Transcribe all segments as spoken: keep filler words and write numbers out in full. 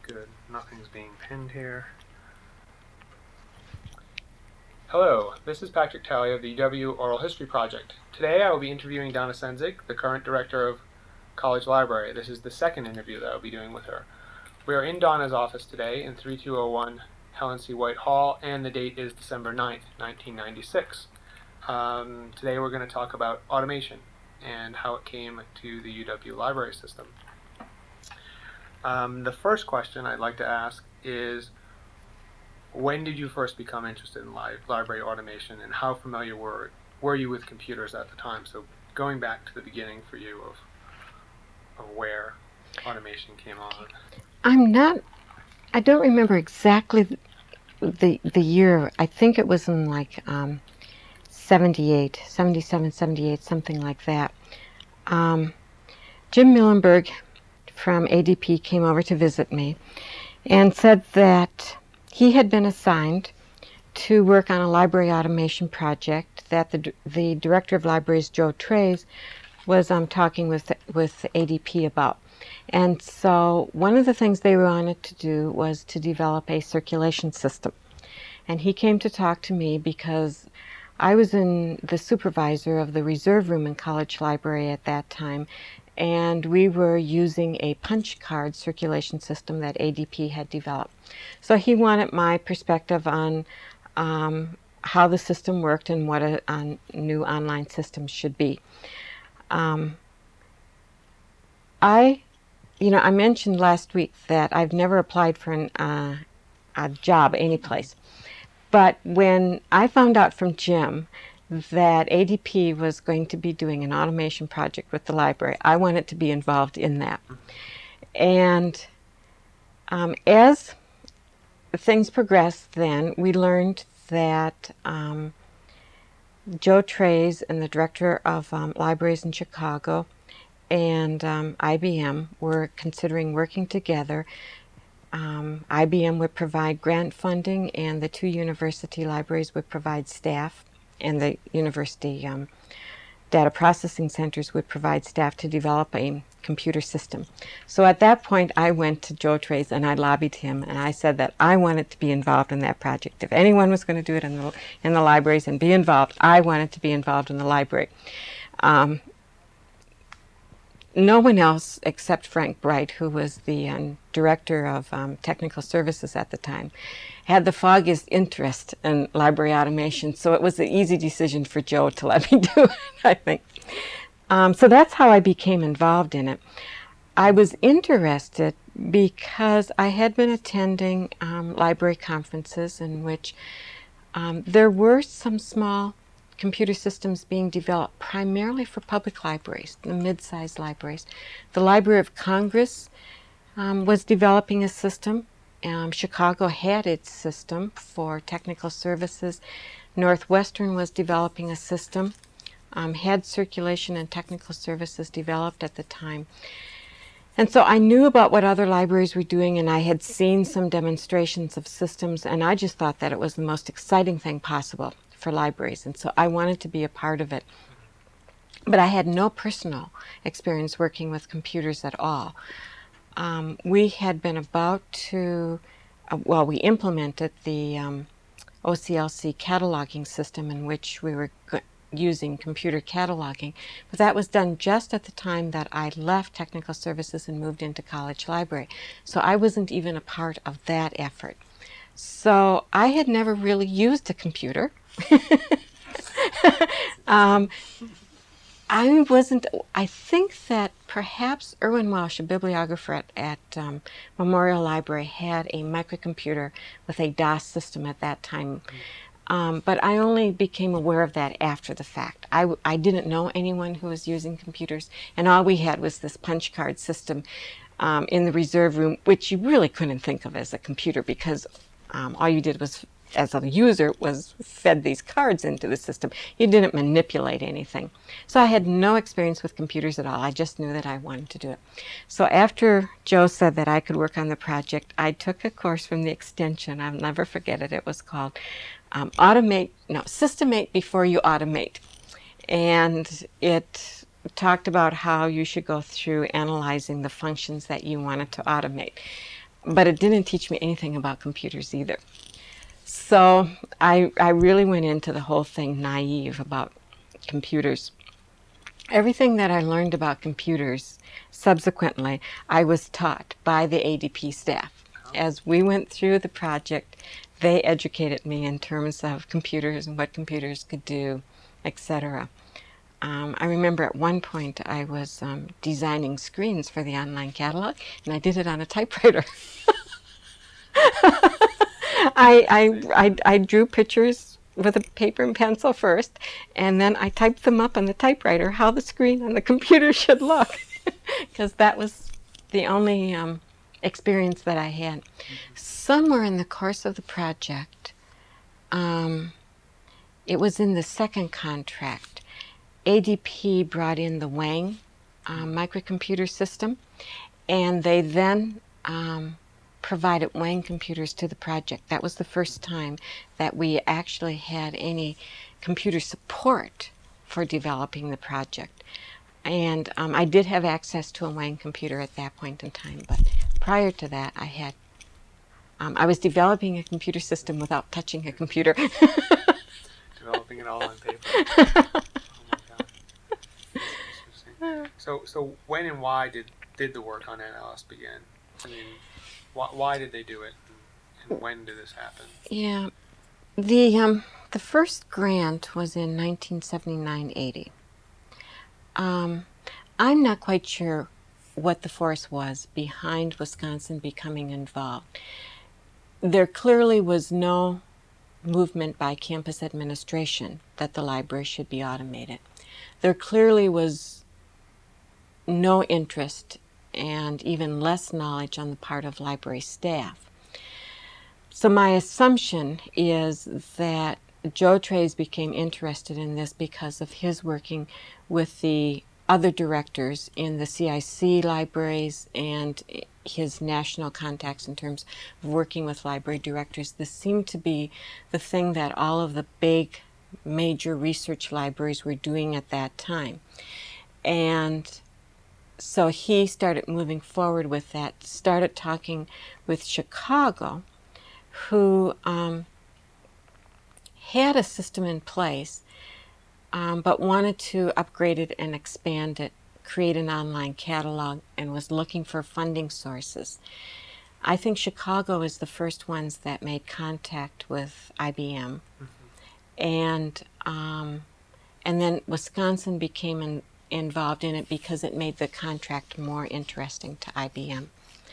good. Nothing's being pinned here. Hello, this is Patrick Talley of the U W Oral History Project. Today I will be interviewing Donna Sendzik, the current director of College Library. This is the second interview that I'll be doing with her. We are in Donna's office today in thirty-two oh one Helen C. White Hall, and the date is December ninth, nineteen ninety-six. Um, today we're going to talk about automation and how it came to the U W library system. Um, the first question I'd like to ask is, when did you first become interested in li- library automation, and how familiar were were you with computers at the time? So going back to the beginning for you of, of where automation came on. I'm not, I don't remember exactly the the year. I think it was in like um, seventy-eight, seventy-seven, seventy-eight, something like that. Um, Jim Millenberg from A D P came over to visit me and said that he had been assigned to work on a library automation project that the the director of libraries, Joe Trays, was um, talking with with A D P about. And so one of the things they wanted to do was to develop a circulation system. And he came to talk to me because I was in the supervisor of the reserve room in College Library at that time, and we were using a punch card circulation system that A D P had developed. So he wanted my perspective on um, how the system worked and what a, a new online system should be. Um, I, you know, I mentioned last week that I've never applied for an, uh, a job anyplace. But when I found out from Jim that A D P was going to be doing an automation project with the library, I wanted to be involved in that. And um, as things progressed then, we learned that um, Joe Trays and the director of um, libraries in Chicago and um, I B M were considering working together. Um, I B M would provide grant funding, and the two university libraries would provide staff, and the university um, data processing centers would provide staff to develop a computer system. So at that point, I went to Joe Trays and I lobbied him, and I said that I wanted to be involved in that project. If anyone was going to do it in the, in the libraries and be involved, I wanted to be involved in the library. Um, No one else except Frank Bright, who was the um, director of um, technical services at the time, had the foggiest interest in library automation, so it was an easy decision for Joe to let me do it, I think. Um, so that's how I became involved in it. I was interested because I had been attending um, library conferences in which um, there were some small computer systems being developed primarily for public libraries, the mid-sized libraries. The Library of Congress um, was developing a system. Um, Chicago had its system for technical services. Northwestern was developing a system, um, had circulation and technical services developed at the time. And so I knew about what other libraries were doing, and I had seen some demonstrations of systems, and I just thought that it was the most exciting thing possible for libraries, and so I wanted to be a part of it. But I had no personal experience working with computers at all. Um, we had been about to, uh, well, we implemented the um, O C L C cataloging system in which we were go- using computer cataloging, but that was done just at the time that I left technical services and moved into College Library. So I wasn't even a part of that effort. So I had never really used a computer. um, I wasn't, I think that perhaps Irwin Welsh, a bibliographer at, at um, Memorial Library, had a microcomputer with a DOS system at that time. Um, but I only became aware of that after the fact. I, w- I didn't know anyone who was using computers, and all we had was this punch card system um, in the reserve room, which you really couldn't think of as a computer because um, all you did was, as a user, was fed these cards into the system. You didn't manipulate anything. So I had no experience with computers at all. I just knew that I wanted to do it. So after Joe said that I could work on the project, I took a course from the extension. I'll never forget it. It was called um, Automate, no, Systemate Before You Automate. And it talked about how you should go through analyzing the functions that you wanted to automate. but it didn't teach me anything about computers either. So I, I really went into the whole thing naive about computers. Everything that I learned about computers subsequently, I was taught by the A D P staff. As we went through the project, they educated me in terms of computers and what computers could do, et cetera. Um, I remember at one point I was um, designing screens for the online catalog, and I did it on a typewriter. I, I, I, I drew pictures with a paper and pencil first, and then I typed them up on the typewriter how the screen on the computer should look, because that was the only um, experience that I had. Mm-hmm. Somewhere in the course of the project, um, it was in the second contract, A D P brought in the Wang um, microcomputer system, and they then um, provided Wang computers to the project. That was the first time that we actually had any computer support for developing the project. And um, I did have access to a Wang computer at that point in time, but prior to that I had, um, I was developing a computer system without touching a computer. Developing it all on paper. Oh my God. So, so when and why did, did the work on N L S begin? I mean, why, why did they do it, and when did this happen? Yeah, the um, the first grant was in nineteen seventy-nine eighty. Um, I'm not quite sure what the force was behind Wisconsin becoming involved. There clearly was no movement by campus administration that the library should be automated. There clearly was no interest and even less knowledge on the part of library staff. So my assumption is that Joe Treyz became interested in this because of his working with the other directors in the C I C libraries and his national contacts in terms of working with library directors. This seemed to be the thing that all of the big major research libraries were doing at that time. And so he started moving forward with that, started talking with Chicago, who um, had a system in place, um, but wanted to upgrade it and expand it, create an online catalog, and was looking for funding sources. I think Chicago is the first ones that made contact with I B M. Mm-hmm. And um, and then Wisconsin became in, involved in it because it made the contract more interesting to I B M.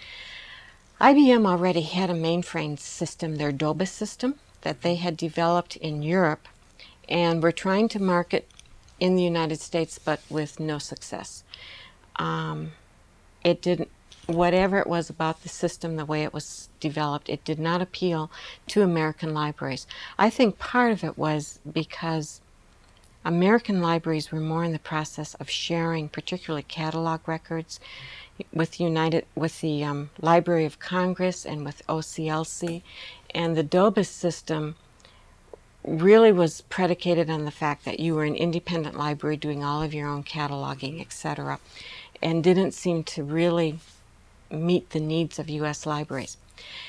I B M already had a mainframe system, their Dobus system, that they had developed in Europe and were trying to market in the United States, but with no success. Um, it didn't, whatever it was about the system, the way it was developed, it did not appeal to American libraries. I think part of it was because American libraries were more in the process of sharing, particularly catalog records, with United, with the um, Library of Congress and with O C L C, and the Dobus system really was predicated on the fact that you were an independent library doing all of your own cataloging, et cetera, and didn't seem to really meet the needs of U S libraries.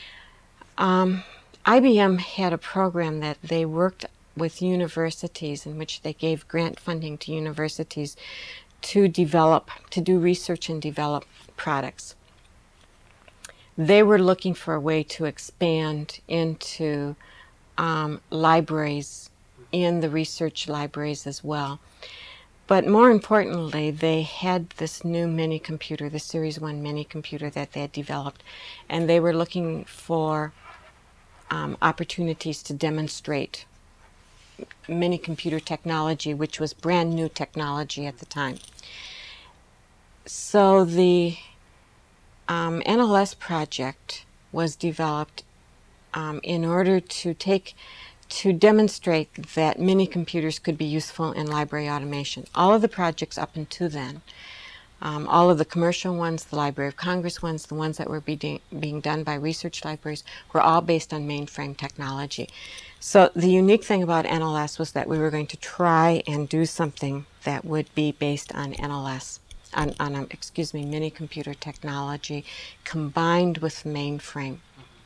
Um, I B M had a program that they worked with universities in which they gave grant funding to universities to develop, to do research and develop products. They were looking for a way to expand into um, libraries, in the research libraries as well. But more importantly, they had this new mini computer, the Series one mini computer that they had developed, and they were looking for um, opportunities to demonstrate mini computer technology, which was brand new technology at the time. So the um, N L S project was developed um, in order to take to demonstrate that mini computers could be useful in library automation. All of the projects up until then, um, all of the commercial ones, the Library of Congress ones, the ones that were be being done by research libraries, were all based on mainframe technology. So the unique thing about N L S was that we were going to try and do something that would be based on N L S. on, on um, excuse me, mini computer technology combined with mainframe.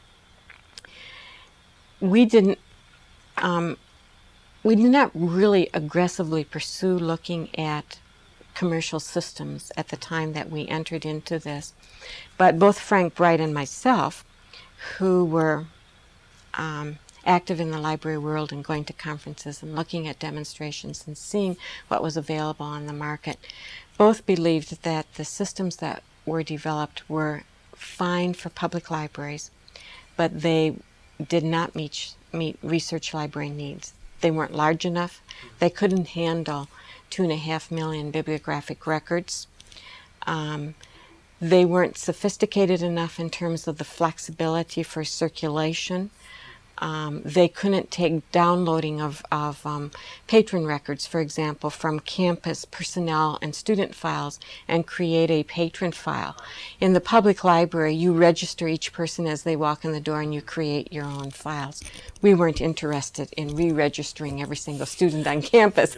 We didn't, um, we did not really aggressively pursue looking at commercial systems at the time that we entered into this. But both Frank Bright and myself, who were um, active in the library world and going to conferences and looking at demonstrations and seeing what was available on the market, both believed that the systems that were developed were fine for public libraries, but they did not meet, meet research library needs. They weren't large enough. They couldn't handle two and a half million bibliographic records. Um, they weren't sophisticated enough in terms of the flexibility for circulation. Um, they couldn't take downloading of, of um, patron records, for example, from campus personnel and student files and create a patron file. In the public library, you register each person as they walk in the door and you create your own files. We weren't interested in re-registering every single student on campus,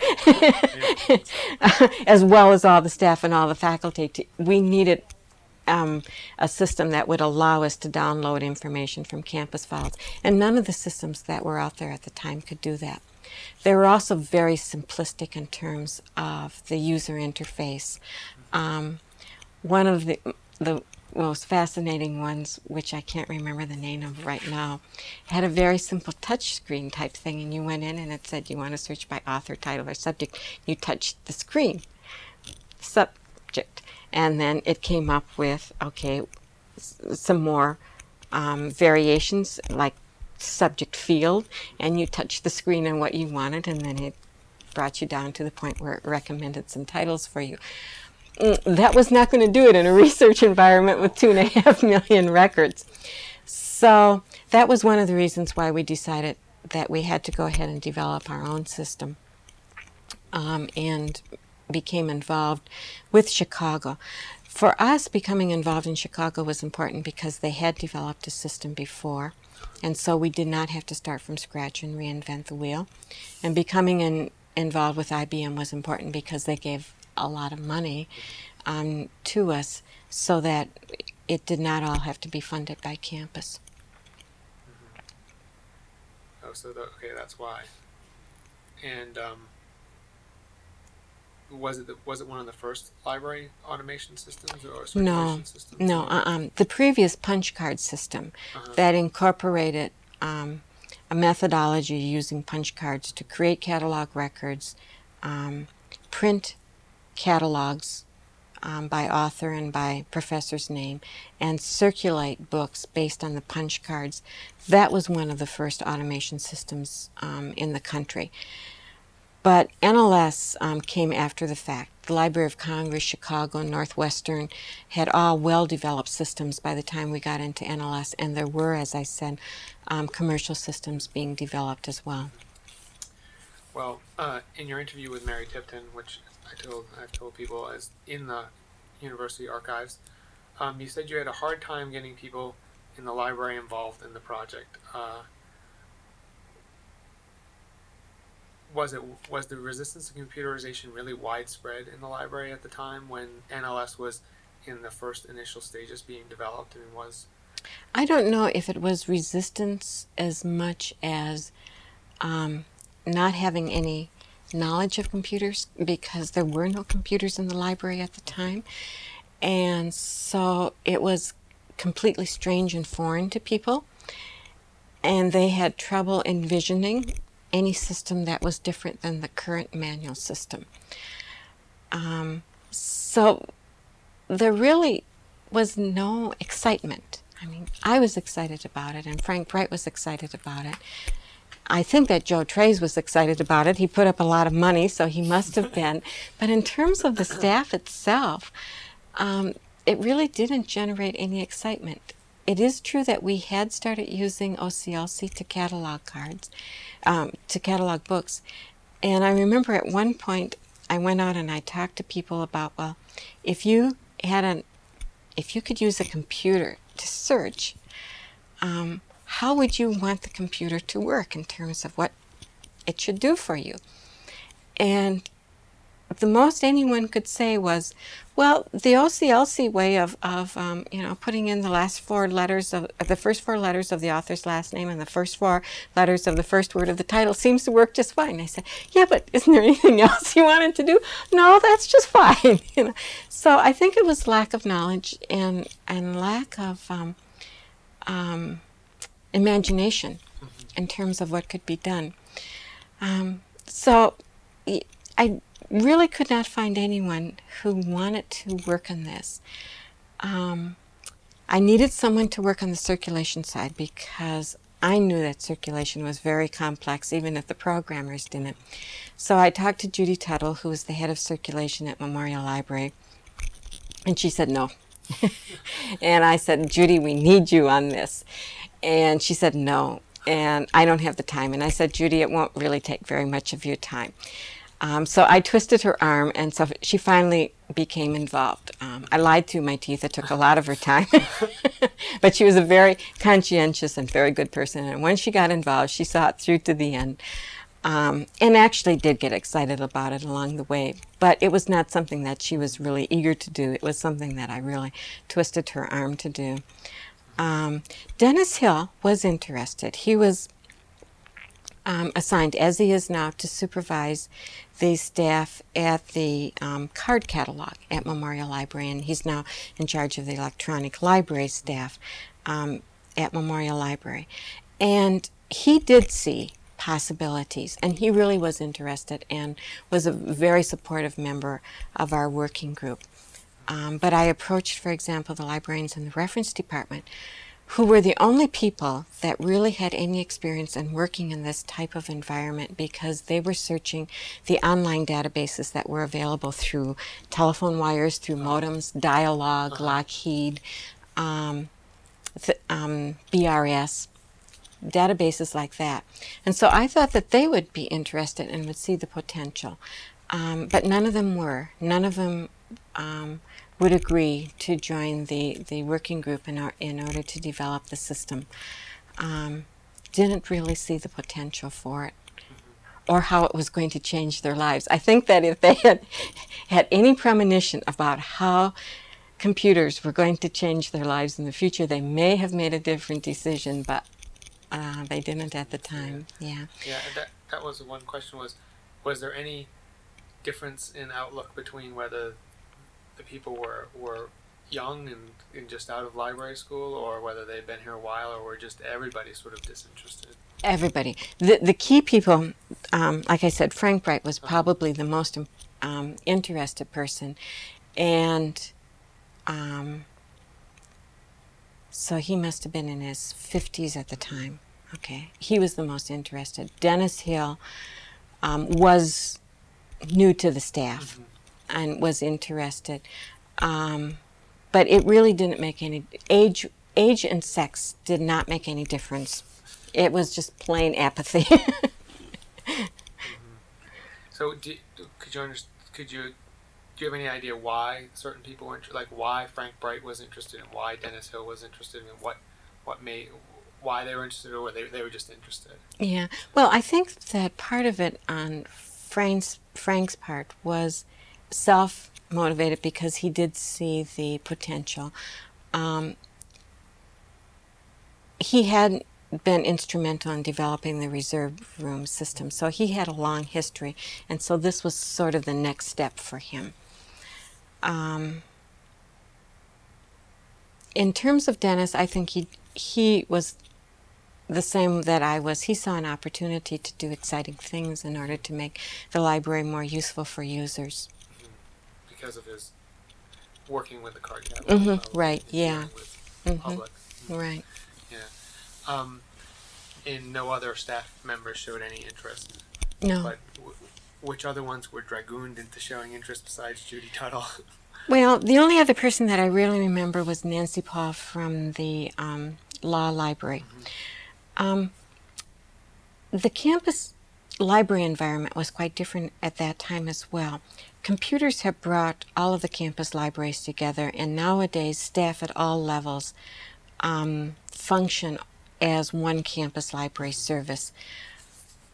as well as all the staff and all the faculty. To, we needed Um, a system that would allow us to download information from campus files. And none of the systems that were out there at the time could do that. They were also very simplistic in terms of the user interface. Um, one of the, the most fascinating ones, which I can't remember the name of right now, had a very simple touch screen type thing, and you went in and it said you want to search by author, title, or subject. You touched the screen, subject. And then it came up with, okay, s- some more um, variations, like subject field, and you touched the screen on what you wanted, and then it brought you down to the point where it recommended some titles for you. Mm, that was not going to do it in a research environment with two and a half million records. So that was one of the reasons why we decided that we had to go ahead and develop our own system. Um, and became involved with Chicago. For us, becoming involved in Chicago was important because they had developed a system before, and so we did not have to start from scratch and reinvent the wheel. And becoming in, involved with I B M was important because they gave a lot of money um, to us so that it did not all have to be funded by campus. Mm-hmm. Oh, so the, okay, that's why. And um, Was it the, was it one of the first library automation systems or circulation no, systems? No, uh, um, the previous punch card system uh-huh. that incorporated um, a methodology using punch cards to create catalog records, um, print catalogs um, by author and by professor's name, and circulate books based on the punch cards. That was one of the first automation systems um, in the country. But N L S um, came after the fact. The Library of Congress, Chicago, Northwestern had all well-developed systems by the time we got into N L S, and there were, as I said, um, commercial systems being developed as well. Well, uh, in your interview with Mary Tipton, which I told, I've told people is in the university archives, um, you said you had a hard time getting people in the library involved in the project. Uh, Was it was the resistance to computerization really widespread in the library at the time when N L S was in the first initial stages being developed? I mean, was I don't know if it was resistance as much as um, not having any knowledge of computers, because there were no computers in the library at the time, and so it was completely strange and foreign to people, and they had trouble envisioning any system that was different than the current manual system. Um, so there really was no excitement. I mean, I was excited about it, and Frank Bright was excited about it. I think that Joe Trey's was excited about it. He put up a lot of money, so he must have been. But in terms of the staff itself, um, it really didn't generate any excitement. It is true that we had started using O C L C to catalog cards, um, to catalog books. And I remember at one point I went out and I talked to people about, well, if you had an, if you could use a computer to search, um, how would you want the computer to work in terms of what it should do for you? And the most anyone could say was, well, the O C L C way of, of um, you know, putting in the last four letters of the first four letters of the author's last name and the first four letters of the first word of the title seems to work just fine. I said, yeah, but isn't there anything else you wanted to do? No, that's just fine. You know, so I think it was lack of knowledge and and lack of um, um, imagination in terms of what could be done. Um, so I really could not find anyone who wanted to work on this. Um, I needed someone to work on the circulation side because I knew that circulation was very complex, even if the programmers didn't. So I talked to Judy Tuttle, who was the head of circulation at Memorial Library, and she said no. And I said, Judy, we need you on this. And she said no, and I don't have the time. And I said, Judy, it won't really take very much of your time. Um, so I twisted her arm, and so she finally became involved. Um, I lied through my teeth. It took a lot of her time. But she was a very conscientious and very good person. And when she got involved, she saw it through to the end. Um, and actually did get excited about it along the way. But it was not something that she was really eager to do. It was something that I really twisted her arm to do. Um, Dennis Hill was interested. He was Um, assigned, as he is now, to supervise the staff at the um, card catalog at Memorial Library, and he's now in charge of the electronic library staff um, at Memorial Library. And he did see possibilities, and he really was interested and was a very supportive member of our working group. Um, but I approached, for example, the librarians in the reference department, who were the only people that really had any experience in working in this type of environment, because they were searching the online databases that were available through telephone wires, through modems, Dialog, Lockheed, um, th- um, B R S, databases like that. And so I thought that they would be interested and would see the potential. Um, but none of them were. None of them um, would agree to join the, the working group in, or, in order to develop the system. Um, didn't really see the potential for it or how it was going to change their lives. I think that if they had had any premonition about how computers were going to change their lives in the future, they may have made a different decision, but uh, they didn't at the time. Yeah. Yeah, and that, that was the one question was, was there any difference in outlook between whether the people were were young and, and just out of library school, or whether they'd been here a while, or were just everybody sort of disinterested? Everybody. The the key people, um, like I said, Frank Bright was probably the most um, interested person, and um, so he must have been in his fifties at the time. Okay, he was the most interested. Dennis Hill um, was new to the staff. Mm-hmm. And was interested, um, but it really didn't make any age. Age and sex did not make any difference. It was just plain apathy. Mm-hmm. So, do, could you understand, could you do you have any idea why certain people were interested? Like why Frank Bright was interested, and why Dennis Hill was interested, and what what made why they were interested, or they they were just interested? Yeah. Well, I think that part of it on Frank's Frank's part was self-motivated, because he did see the potential. Um, he had been instrumental in developing the reserve room system, so he had a long history, and so this was sort of the next step for him. Um, in terms of Dennis, I think he he was the same that I was. He saw an opportunity to do exciting things in order to make the library more useful for users. Because of his working with the card catalog. Mm-hmm. Right, yeah. With mm-hmm. public. Mm-hmm. Right. Yeah. Um, and no other staff members showed any interest. No. But w- which other ones were dragooned into showing interest besides Judy Tuttle? Well, the only other person that I really remember was Nancy Paul from the um, law library. Mm-hmm. Um, the campus library environment was quite different at that time as well. Computers have brought all of the campus libraries together, and nowadays staff at all levels um, function as one campus library service.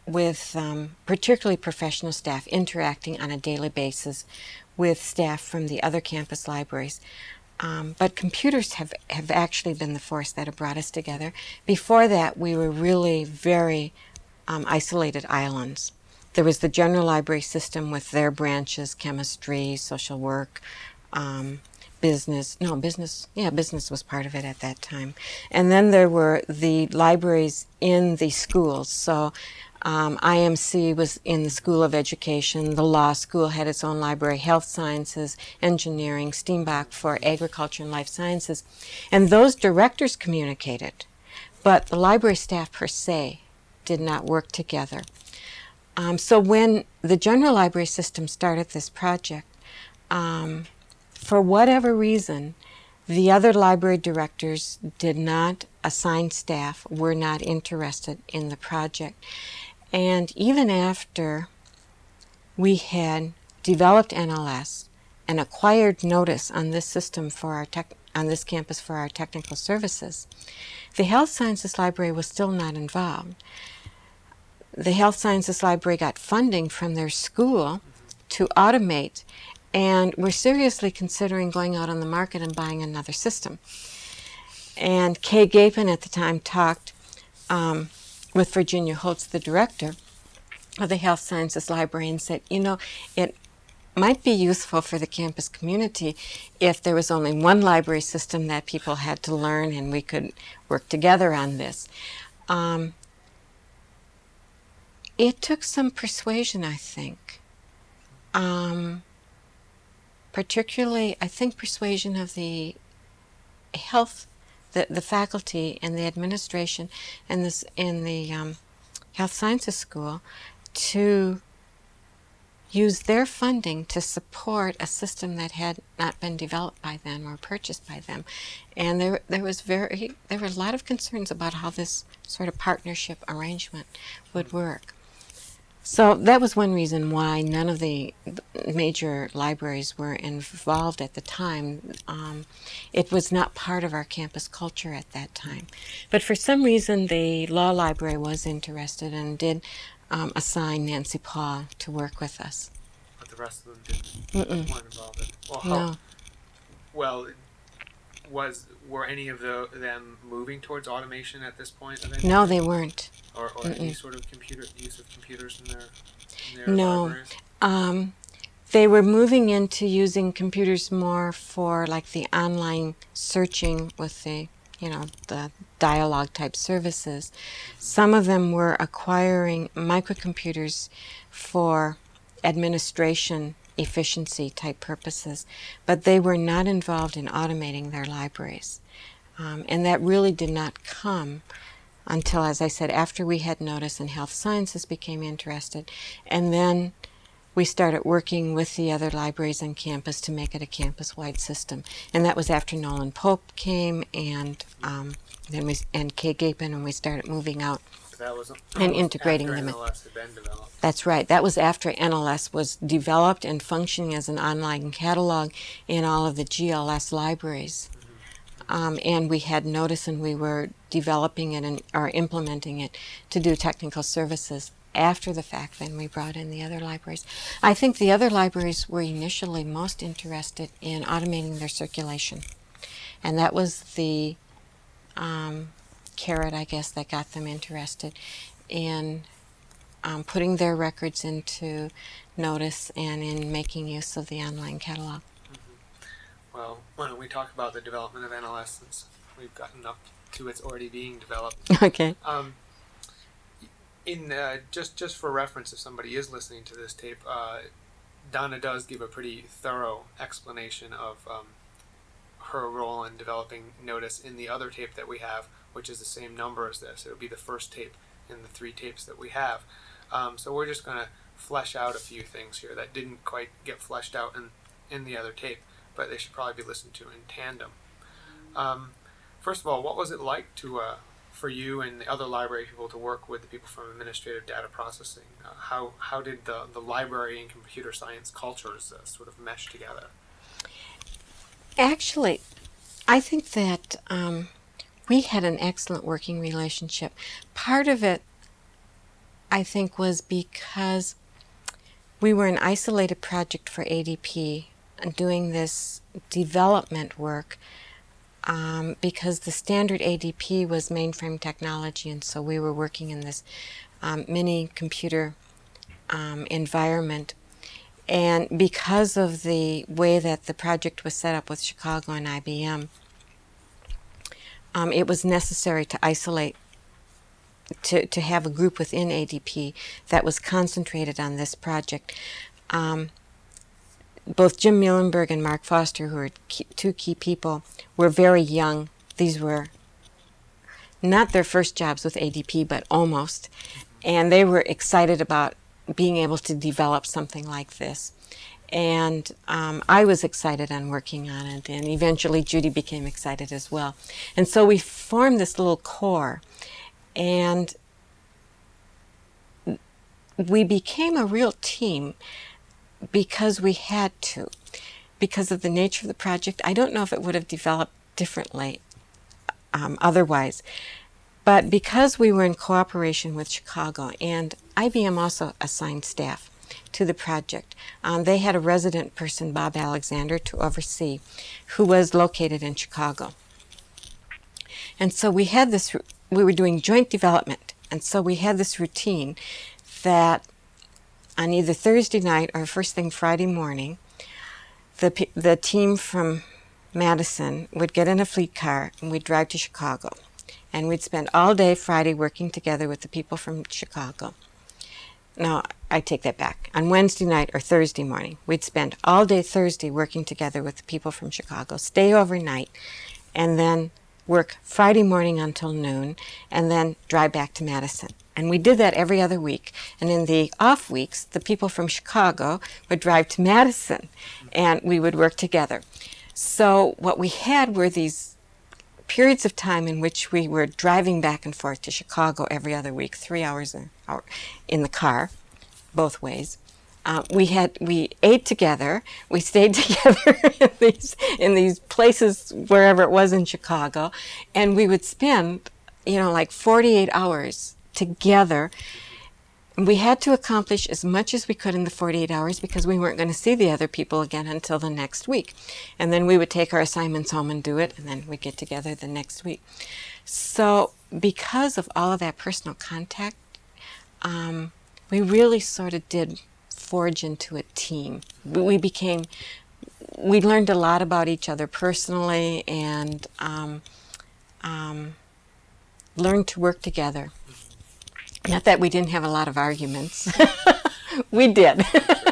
with um, particularly professional staff interacting on a daily basis with staff from the other campus libraries. Um, but computers have, have actually been the force that have brought us together. Before that, we were really very um, isolated islands. There was the general library system with their branches, chemistry, social work, um, business. No, business, yeah, business was part of it at that time. And then there were the libraries in the schools. So um, I M C was in the School of Education. The law school had its own library, health sciences, engineering, Steenbach for agriculture and life sciences. And those directors communicated, but the library staff per se did not work together. Um, so when the general library system started this project, um, for whatever reason, the other library directors did not assign staff, were not interested in the project. And even after we had developed N L S and acquired notice on this system for our tech, on this campus for our technical services, the Health Sciences Library was still not involved. The Health Sciences Library got funding from their school to automate, and we're seriously considering going out on the market and buying another system. And Kay Gapin at the time talked um, with Virginia Holtz, the director of the Health Sciences Library, and said, you know, it might be useful for the campus community if there was only one library system that people had to learn and we could work together on this. Um, it took some persuasion, I think. Um, particularly, I think, persuasion of the health, the, the faculty and the administration and this in the um, Health Sciences School to use their funding to support a system that had not been developed by them or purchased by them. And there, there was very, there were a lot of concerns about how this sort of partnership arrangement would work. So that was one reason why none of the major libraries were involved at the time. Um, it was not part of our campus culture at that time. But for some reason, the law library was interested and did um, assign Nancy Paul to work with us. But the rest of them didn't, weren't involved in it. Well, how, No. Well, was were any of the, them moving towards automation at this point? Eventually? No, they weren't. Or, or any sort of computer use of computers in their, in their No. libraries? Um, they were moving into using computers more for like the online searching with the, you know, the dialogue type services. Some of them were acquiring microcomputers for administration efficiency type purposes, but they were not involved in automating their libraries. Um, and that really did not come until, as I said, after we had notice and Health Sciences became interested. And then we started working with the other libraries on campus to make it a campus-wide system. And that was after Nolan Pope came and um, then we and Kay Gapin, and we started moving out That was and integrating after them. N L S had been developed. That's right. That was after N L S was developed and functioning as an online catalog in all of the G L S libraries. Um, and we had notice and we were developing it and or implementing it to do technical services after the fact. Then we brought in the other libraries. I think the other libraries were initially most interested in automating their circulation. And that was the um, carrot, I guess, that got them interested in um, putting their records into notice and in making use of the online catalog. Well, why don't we talk about the development of N L S since we've gotten up to it's already being developed. Okay. Um, in uh, just just for reference, if somebody is listening to this tape, uh, Donna does give a pretty thorough explanation of um, her role in developing Notice in the other tape that we have, which is the same number as this. It would be the first tape in the three tapes that we have. Um, so we're just going to flesh out a few things here that didn't quite get fleshed out in, in the other tape, but they should probably be listened to in tandem. Um, first of all, what was it like to uh, for you and the other library people to work with the people from administrative data processing? Uh, how how did the, the library and computer science cultures uh, sort of mesh together? Actually, I think that um, we had an excellent working relationship. Part of it I think, was because we were an isolated project for A D P doing this development work um, because the standard A D P was mainframe technology, and so we were working in this um, mini computer um, environment. And because of the way that the project was set up with Chicago and I B M, um, it was necessary to isolate, to, to have a group within A D P that was concentrated on this project. Um, both Jim Muhlenberg and Mark Foster, who are key, two key people, were very young. These were not their first jobs with A D P, but almost. And they were excited about being able to develop something like this. And um, I was excited on working on it, and eventually Judy became excited as well. And so we formed this little core, and we became a real team because we had to, because of the nature of the project. I don't know if it would have developed differently um, otherwise. But because we were in cooperation with Chicago, and I B M also assigned staff to the project, um, they had a resident person, Bob Alexander, to oversee, who was located in Chicago. And so we had this, we were doing joint development, and so we had this routine that on either Thursday night or first thing Friday morning, the, the team from Madison would get in a fleet car and we'd drive to Chicago. And we'd spend all day Friday working together with the people from Chicago. No, I take that back. On Wednesday night or Thursday morning, we'd spend all day Thursday working together with the people from Chicago, stay overnight, and then work Friday morning until noon, and then drive back to Madison. And we did that every other week. And in the off weeks, the people from Chicago would drive to Madison, and we would work together. So what we had were these periods of time in which we were driving back and forth to Chicago every other week, three hours an hour in the car, both ways. Uh, we had we ate together. We stayed together in these in these places wherever it was in Chicago, and we would spend, you know, like forty-eight hours together. We had to accomplish as much as we could in the forty-eight hours because we weren't going to see the other people again until the next week. And then we would take our assignments home and do it, and then we'd get together the next week. So because of all of that personal contact, um, we really sort of did forge into a team. We became, we learned a lot about each other personally, and um, um, learned to work together. Not that we didn't have a lot of arguments. We did.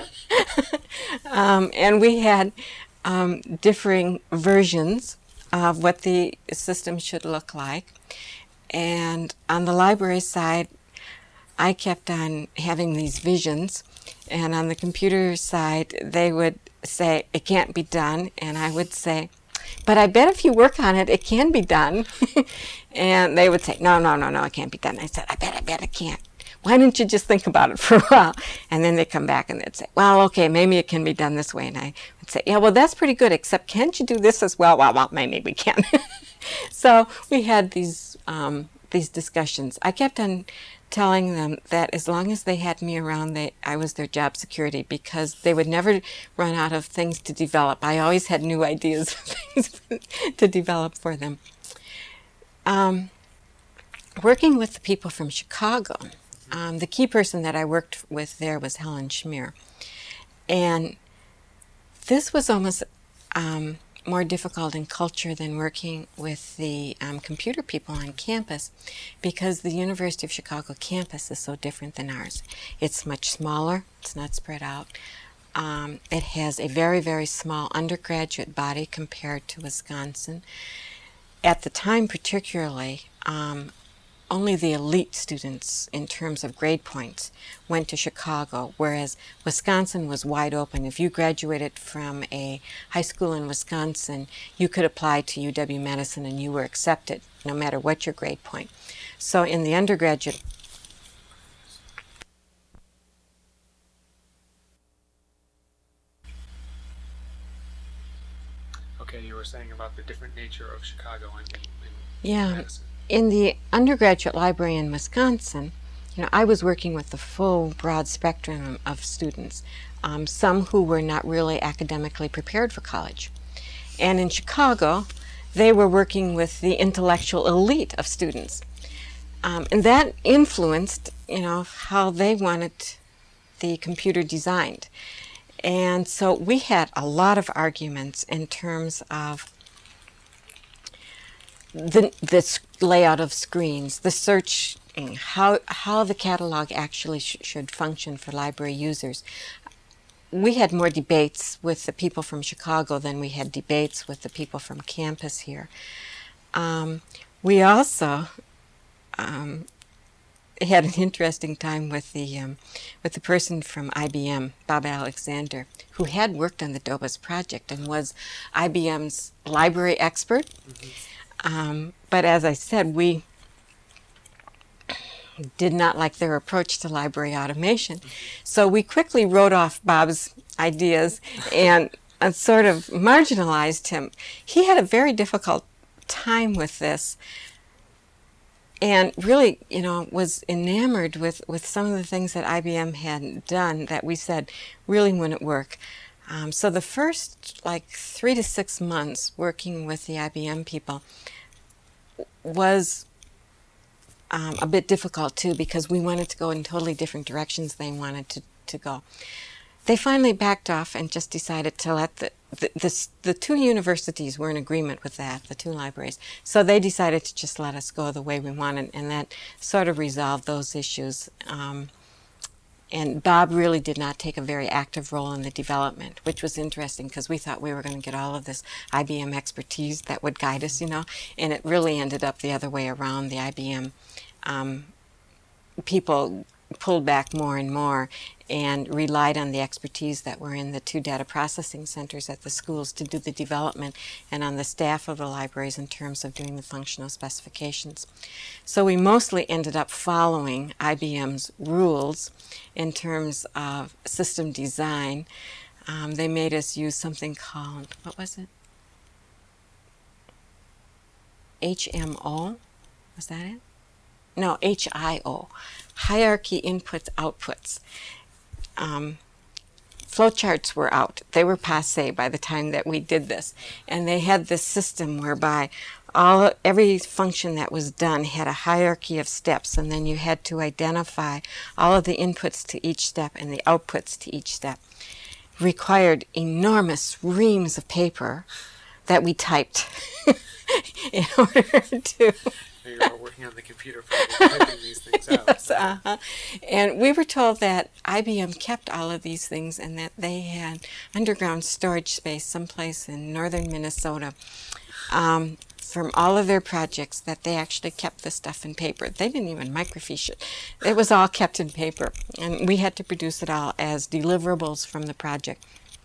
um, and we had um, differing versions of what the system should look like. And on the library side, I kept on having these visions. And on the computer side, they would say, it can't be done. And I would say, but I bet if you work on it, it can be done. And they would say, no, no, no, no, it can't be done. I said, I bet, I bet it can't. Why don't you just think about it for a while? And then they'd come back and they'd say, well, okay, maybe it can be done this way. And I would say, yeah, well, that's pretty good, except can't you do this as well? Well, well maybe we can. So we had these um, these discussions. I kept on telling them that as long as they had me around, they, I was their job security, because they would never run out of things to develop. I always had new ideas of things to develop for them. Um, working with the people from Chicago, um, the key person that I worked with there was Helen Schmier. And this was almost um, more difficult in culture than working with the um, computer people on campus, because the University of Chicago campus is so different than ours. It's much smaller, it's not spread out. Um, it has a very, very small undergraduate body compared to Wisconsin. At the time particularly, um, only the elite students in terms of grade points went to Chicago, whereas Wisconsin was wide open. If you graduated from a high school in Wisconsin, you could apply to U W-Madison and you were accepted, no matter what your grade point. So in the undergraduate Okay, you were saying about the different nature of Chicago and, and, and yeah, Madison. In the undergraduate library in Wisconsin, You know, I was working with the full broad spectrum of students, um, some who were not really academically prepared for college. And in Chicago, they were working with the intellectual elite of students. Um, and that influenced, you know, how they wanted the computer designed. And so we had a lot of arguments in terms of the, the layout of screens, the search, how, how the catalog actually sh should function for library users. We had more debates with the people from Chicago than we had debates with the people from campus here. Um, we also um, had an interesting time with the um, with the person from I B M, Bob Alexander, who had worked on the DOBAS project and was I B M's library expert. Mm-hmm. um, but as I said, we did not like their approach to library automation. So we quickly wrote off Bob's ideas and, and sort of marginalized him. He had a very difficult time with this and really, you know, was enamored with, with some of the things that I B M had done that we said really wouldn't work. Um, so the first like three to six months working with the I B M people was Um, a bit difficult too, because we wanted to go in totally different directions they wanted to, to go. They finally backed off and just decided to let the, the, the, the two universities were in agreement with that, the two libraries. So they decided to just let us go the way we wanted, and that sort of resolved those issues. Um, and Bob really did not take a very active role in the development, which was interesting because we thought we were going to get all of this I B M expertise that would guide us, you know, and it really ended up the other way around. The I B M um, people pulled back more and more and relied on the expertise that were in the two data processing centers at the schools to do the development and on the staff of the libraries in terms of doing the functional specifications. So we mostly ended up following I B M's rules in terms of system design. Um, they made us use something called, what was it? H M O? Was that it? No, H I O. Hierarchy Inputs Outputs. Um, flowcharts were out. They were passé by the time that we did this. And they had this system whereby all every function that was done had a hierarchy of steps, and then you had to identify all of the inputs to each step and the outputs to each step. Required enormous reams of paper that we typed in order to... You were working on the computer for typing these things out. Yes, uh-huh. And we were told that I B M kept all of these things and that they had underground storage space someplace in northern Minnesota um, from all of their projects, that they actually kept the stuff in paper. They didn't even microfiche it. It was all kept in paper, and we had to produce it all as deliverables from the project.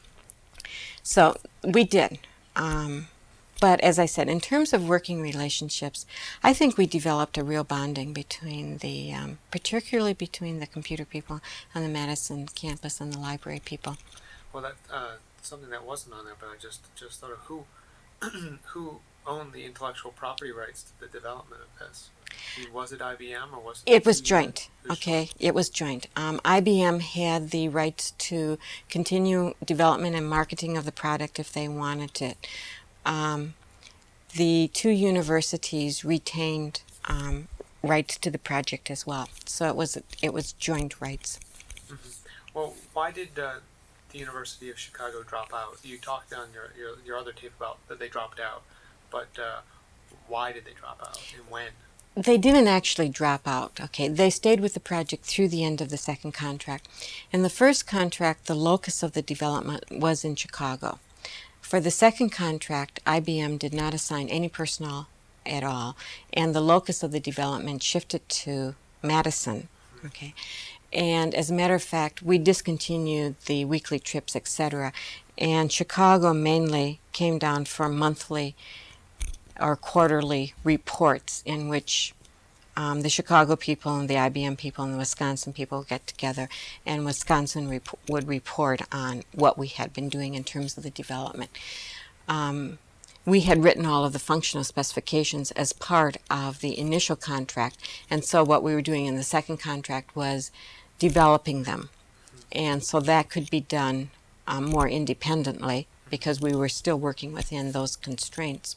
So we did. Um, But as I said, in terms of working relationships, I think we developed a real bonding between the, um, particularly between the computer people on the Madison campus and the library people. Well, that uh, something that wasn't on there, but I just just thought of who who owned the intellectual property rights to the development of this. I mean, was it I B M or was it? It was joint. Okay, it was joint. Um, I B M had the rights to continue development and marketing of the product if they wanted it. Um, the two universities retained um, rights to the project as well, so it was it was joint rights. Mm-hmm. Well, why did uh, the University of Chicago drop out? You talked on your your, your other tape about that they dropped out, but uh, why did they drop out and when? They didn't actually drop out. Okay, they stayed with the project through the end of the second contract. In the first contract, the locus of the development was in Chicago. For the second contract, I B M did not assign any personnel at all, and the locus of the development shifted to Madison. Okay, and as a matter of fact, we discontinued the weekly trips, et cetera. And Chicago mainly came down for monthly or quarterly reports in which Um, the Chicago people and the I B M people and the Wisconsin people would get together, and Wisconsin rep- would report on what we had been doing in terms of the development. Um, we had written all of the functional specifications as part of the initial contract, and so what we were doing in the second contract was developing them. And so that could be done um, more independently because we were still working within those constraints.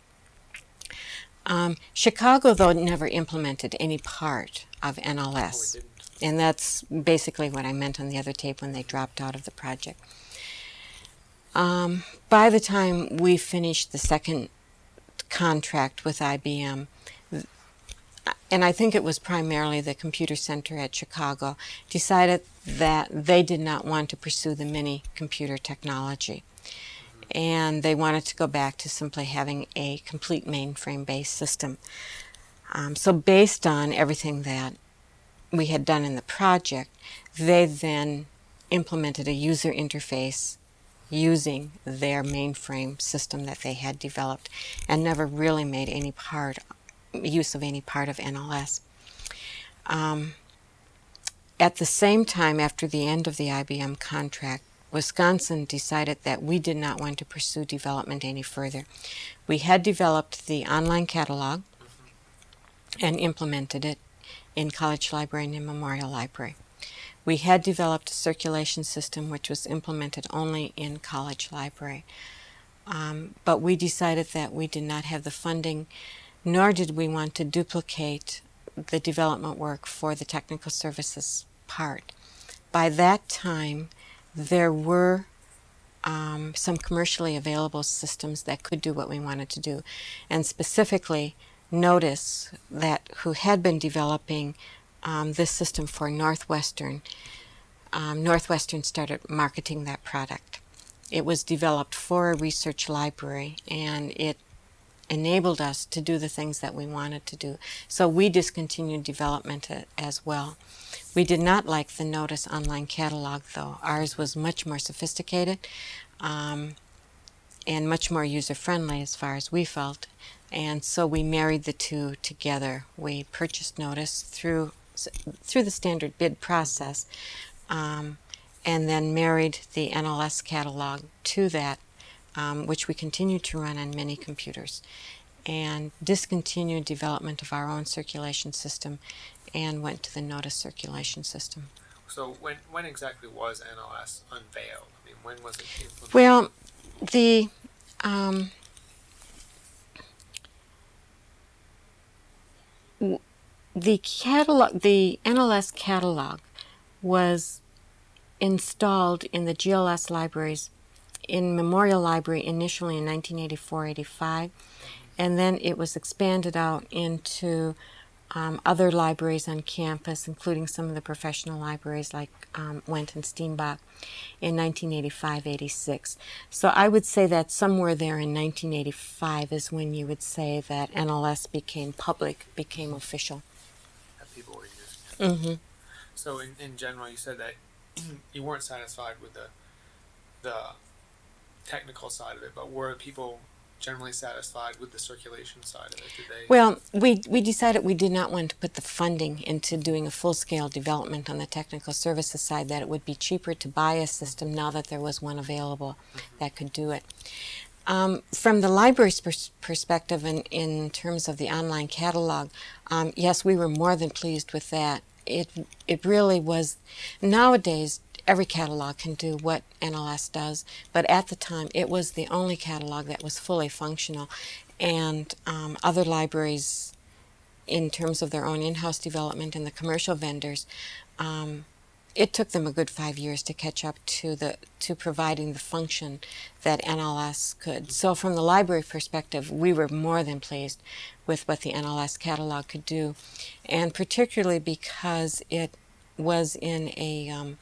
Um, Chicago, though, never implemented any part of N L S. Oh, we didn't. And that's basically what I meant on the other tape when they dropped out of the project. Um, by the time we finished the second contract with I B M, and I think it was primarily the computer center at Chicago, decided that they did not want to pursue the mini computer technology. And they wanted to go back to simply having a complete mainframe-based system. Um, so based on everything that we had done in the project, they then implemented a user interface using their mainframe system that they had developed and never really made any part, use of any part of N L S. Um, at the same time, after the end of the I B M contract, Wisconsin decided that we did not want to pursue development any further. We had developed the online catalog and implemented it in College Library and in Memorial Library. We had developed a circulation system which was implemented only in College Library. Um, but we decided that we did not have the funding, nor did we want to duplicate the development work for the technical services part. By that time, there were um, some commercially available systems that could do what we wanted to do. And specifically, Notice, that who had been developing um, this system for Northwestern, um, Northwestern started marketing that product. It was developed for a research library, and it enabled us to do the things that we wanted to do. So we discontinued development as well. We did not like the Notice online catalog, though. Ours was much more sophisticated um, and much more user-friendly as far as we felt. And so we married the two together. We purchased Notice through through the standard bid process, um, and then married the N L S catalog to that, um, which we continued to run on many computers, and discontinued development of our own circulation system and went to the Notice circulation system. So when when exactly was N L S unveiled? I mean, when was it implemented? Well, the um, the catalog, the N L S catalog, was installed in the G L S libraries in Memorial Library initially in nineteen eighty-four eighty-five, and then it was expanded out into um, other libraries on campus, including some of the professional libraries like um, Wendt and Steenbach in nineteen eighty-five eighty-six. So I would say that somewhere there in nineteen eighty-five is when you would say that N L S became public, became official. That people were using it. Mm-hmm. So in, in general, you said that you weren't satisfied with the the technical side of it, but were people generally satisfied with the circulation side of it? Did they? Well, we we decided we did not want to put the funding into doing a full-scale development on the technical services side, that it would be cheaper to buy a system now that there was one available mm-hmm. that could do it. Um, from the library's pers- perspective and in terms of the online catalog, um, yes, we were more than pleased with that. It it really was. Nowadays, every catalog can do what N L S does, but at the time it was the only catalog that was fully functional, and um, other libraries, in terms of their own in-house development and the commercial vendors, um, it took them a good five years to catch up to the to providing the function that N L S could. So from the library perspective, we were more than pleased with what the N L S catalog could do, and particularly because it was in a um,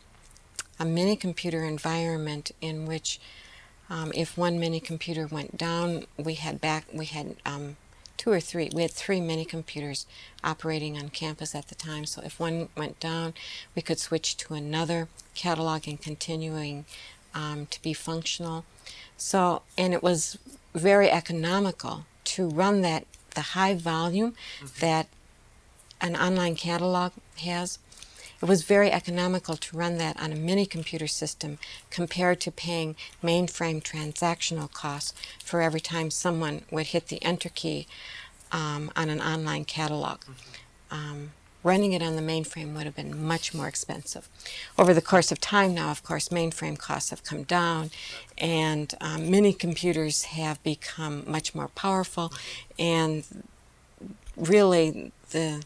a mini computer environment in which, um, if one mini computer went down, we had back we had um, two or three. We had three mini computers operating on campus at the time. So if one went down, we could switch to another catalog and continuing um, to be functional. So and it was very economical to run that the high volume mm-hmm. that an online catalog has. it was very economical to run that on a mini computer system compared to paying mainframe transactional costs for every time someone would hit the enter key um, on an online catalog. Mm-hmm. Um, running it on the mainframe would have been much more expensive. Over the course of time now, of course, mainframe costs have come down, and um, mini computers have become much more powerful, and really the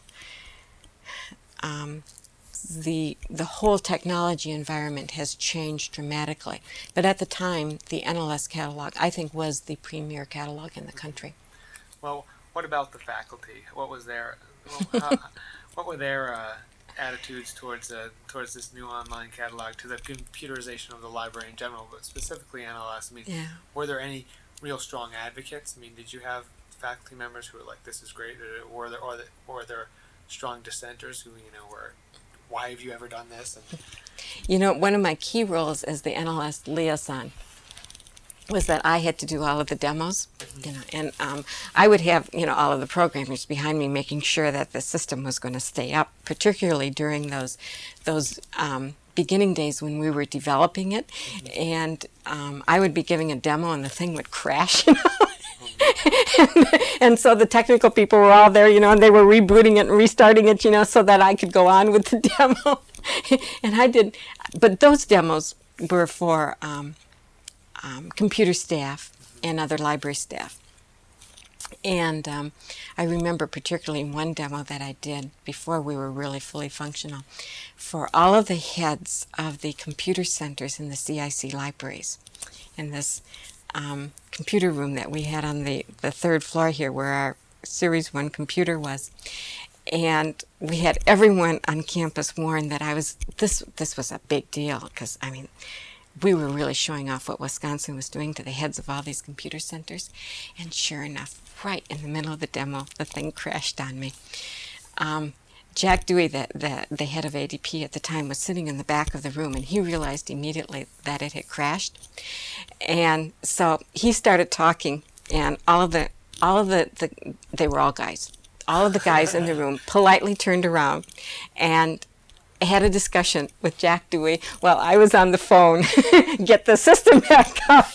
um, the the whole technology environment has changed dramatically. But at the time, the N L S catalog, I think, was the premier catalog in the country. Well, what about the faculty? What was their well, how, what were their uh, attitudes towards uh, towards this new online catalog, to the computerization of the library in general, but specifically N L S? I mean, yeah. Were there any real strong advocates? I mean, did you have faculty members who were like, "This is great," or were there or, the, or were there strong dissenters who, you know, were, "Why have you ever done this?" And you know, one of my key roles as the N L S liaison was that I had to do all of the demos, mm-hmm. you know, and um, I would have, you know, all of the programmers behind me making sure that the system was going to stay up, particularly during those those um, beginning days when we were developing it, mm-hmm. and um, I would be giving a demo and the thing would crash, you know. and, and so the technical people were all there, you know, and they were rebooting it and restarting it, you know, so that I could go on with the demo. And I did, but those demos were for um, um, computer staff and other library staff. And um, I remember particularly one demo that I did before we were really fully functional for all of the heads of the computer centers in the C I C libraries. In this um, computer room that we had on the, the third floor here where our Series one computer was. And we had everyone on campus warned that I was, this, this was a big deal because, I mean, we were really showing off what Wisconsin was doing to the heads of all these computer centers. And sure enough, right in the middle of the demo, the thing crashed on me. Um, Jack Dewey, the, the, the head of A D P at the time, was sitting in the back of the room, and he realized immediately that it had crashed. And so he started talking, and all of the, all of the, the they were all guys. All of the guys in the room politely turned around and had a discussion with Jack Dewey while I was on the phone, get the system back up.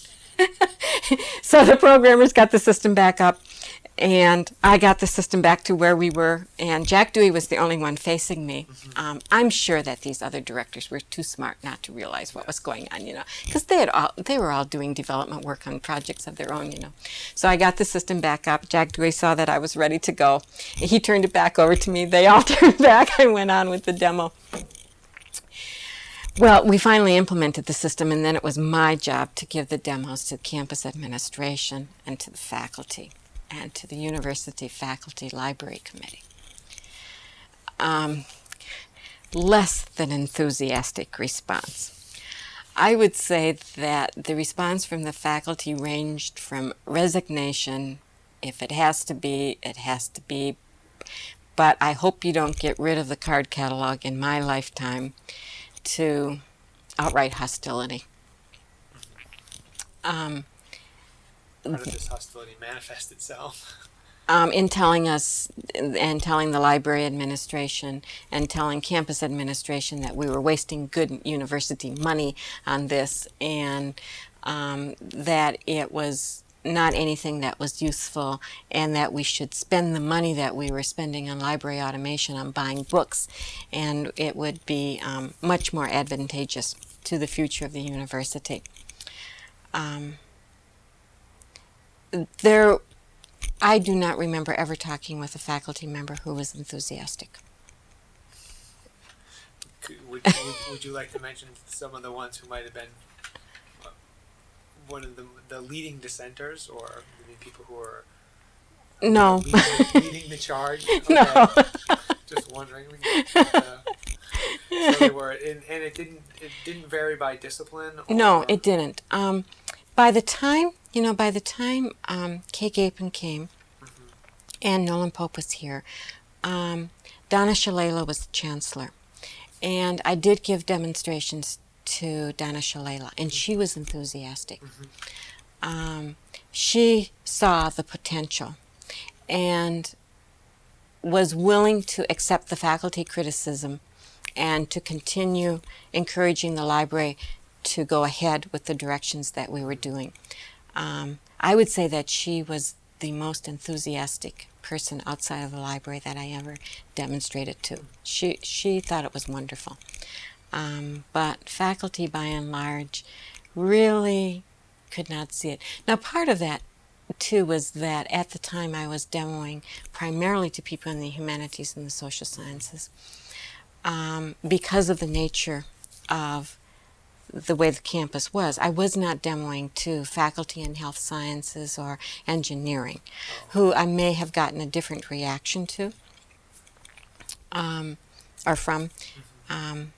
So the programmers got the system back up, and I got the system back to where we were, and Jack Dewey was the only one facing me. Mm-hmm. Um, I'm sure that these other directors were too smart not to realize what was going on, you know, because they had all, they were all doing development work on projects of their own, you know. So I got the system back up. Jack Dewey saw that I was ready to go. He turned it back over to me. They all turned back. I went on with the demo. Well, we finally implemented the system, and then it was my job to give the demos to campus administration and to the faculty and to the University Faculty Library Committee. Um, less than enthusiastic response. I would say that the response from the faculty ranged from resignation, if it has to be, it has to be, but I hope you don't get rid of the card catalog in my lifetime, to outright hostility. Um, How did this hostility manifest itself? Um, in telling us and telling the library administration and telling campus administration that we were wasting good university money on this, and um, that it was not anything that was useful, and that we should spend the money that we were spending on library automation on buying books, and it would be um, much more advantageous to the future of the university. Um, there, I do not remember ever talking with a faculty member who was enthusiastic. Could, would, would, would you like to mention some of the ones who might have been uh, one of the, the leading dissenters, or maybe people who are no leading, leading the charge? Okay. No. Just wondering. Uh, so they were, and, and it didn't it didn't vary by discipline? Or? No, it didn't. Um, by the time, you know, by the time um, Kay Gapin came, mm-hmm. and Nolan Pope was here, um, Donna Shalala was the chancellor. And I did give demonstrations to Donna Shalala, and she was enthusiastic. Mm-hmm. Um, she saw the potential and was willing to accept the faculty criticism and to continue encouraging the library to go ahead with the directions that we were doing. Um, I would say that she was the most enthusiastic person outside of the library that I ever demonstrated to. She, she thought it was wonderful. Um, but faculty, by and large, really could not see it. Now, part of that, too, was that at the time I was demoing primarily to people in the humanities and the social sciences. Um, because of the nature of the way the campus was, I was not demoing to faculty in health sciences or engineering, who I may have gotten a different reaction to, um, or from. Um,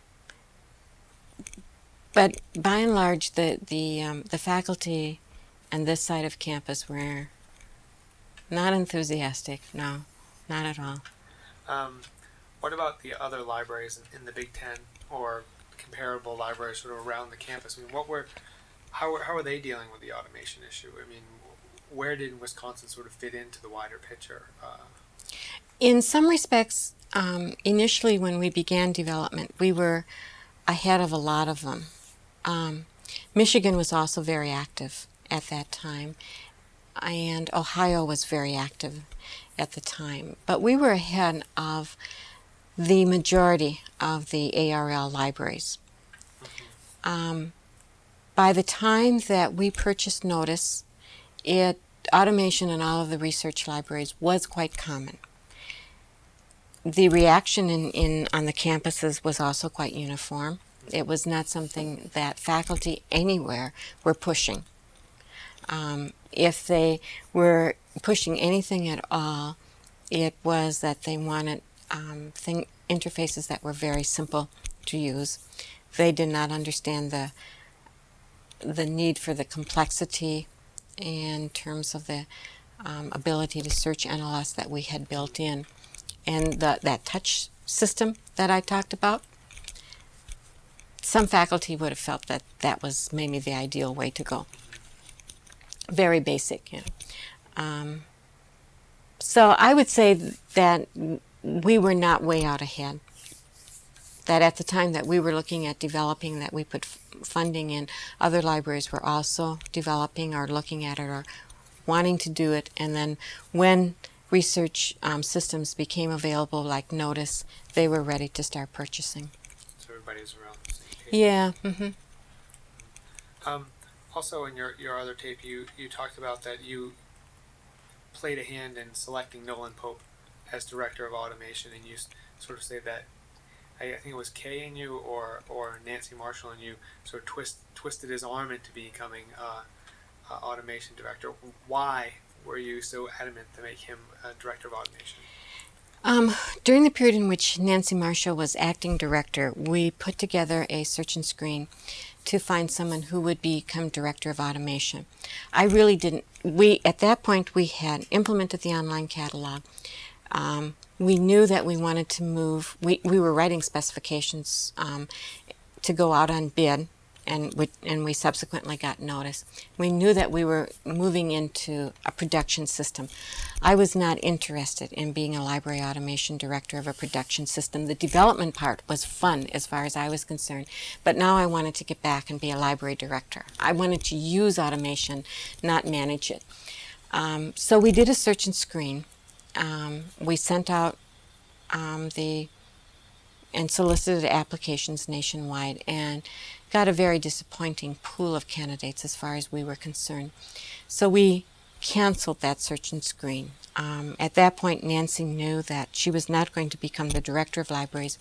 but by and large, the the um, the faculty on this side of campus were not enthusiastic. No, not at all. Um, what about the other libraries in, in the Big Ten or comparable libraries sort of around the campus? I mean, what were, how were, how are they dealing with the automation issue? I mean, where did Wisconsin sort of fit into the wider picture? Uh, in some respects, um, initially when we began development, we were ahead of a lot of them. Um, Michigan was also very active at that time, and Ohio was very active at the time. But we were ahead of the majority of the A R L libraries. Um, by the time that we purchased Notice, it, automation in all of the research libraries was quite common. The reaction in, in on the campuses was also quite uniform. It was not something that faculty anywhere were pushing. Um, if they were pushing anything at all, it was that they wanted um, thing, interfaces that were very simple to use. They did not understand the the need for the complexity in terms of the um, ability to search N L S that we had built in. And the, that touch system that I talked about, some faculty would have felt that that was maybe the ideal way to go. Very basic, you know. Um, so I would say that we were not way out ahead. That at the time that we were looking at developing, that we put f- funding in, other libraries were also developing or looking at it or wanting to do it. And then when research um, systems became available, like Notice, they were ready to start purchasing. So everybody was around the same page. Yeah. Mm-hmm. Um, also, in your, your other tape, you, you talked about that you played a hand in selecting Nolan Pope as director of automation, and you s- sort of say that I, I think it was Kay in you or, or Nancy Marshall and you sort of twist, twisted his arm into becoming uh, uh, automation director. Why were you so adamant to make him uh, director of automation? Um, during the period in which Nancy Marshall was acting director, we put together a search and screen to find someone who would become director of automation. I really didn't, we, at that point we had implemented the online catalog. Um, we knew that we wanted to move, we, we were writing specifications um, to go out on bid, and we, and we subsequently got Notice. We knew that we were moving into a production system. I was not interested in being a library automation director of a production system. The development part was fun as far as I was concerned, but now I wanted to get back and be a library director. I wanted to use automation, not manage it. Um, so we did a search and screen. Um, we sent out um, the and solicited applications nationwide and got a very disappointing pool of candidates as far as we were concerned. So we canceled that search and screen. Um, at that point, Nancy knew that she was not going to become the director of libraries,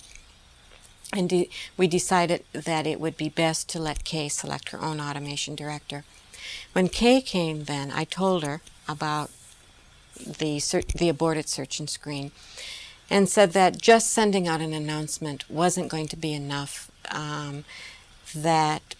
and de- we decided that it would be best to let Kay select her own automation director. When Kay came then, I told her about the ser- the aborted search and screen, and said that just sending out an announcement wasn't going to be enough, um, that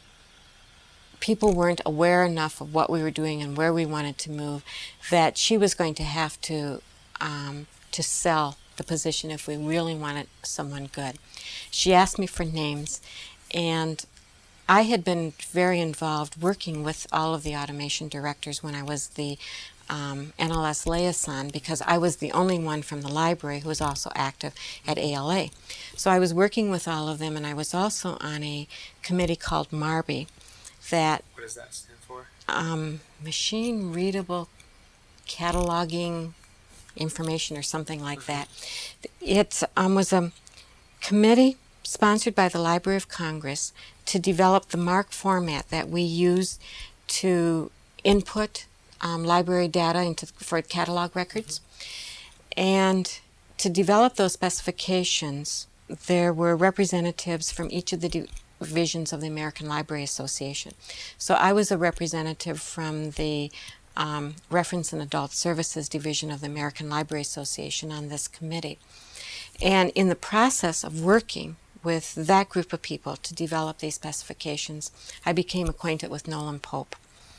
people weren't aware enough of what we were doing and where we wanted to move, that she was going to have to um, to sell the position if we really wanted someone good. She asked me for names, and I had been very involved working with all of the automation directors when I was the um, N L S liaison because I was the only one from the library who was also active at A L A. So I was working with all of them, and I was also on a committee called MARBI that... What does that stand for? Um, machine Readable Cataloging Information or something like mm-hmm. that. It um, was a committee sponsored by the Library of Congress to develop the MARC format that we use to input um, library data into for catalog records. Mm-hmm. And to develop those specifications, there were representatives from each of the divisions of the American Library Association. So I was a representative from the um, Reference and Adult Services Division of the American Library Association on this committee. And in the process of working with that group of people to develop these specifications, I became acquainted with Nolan Pope.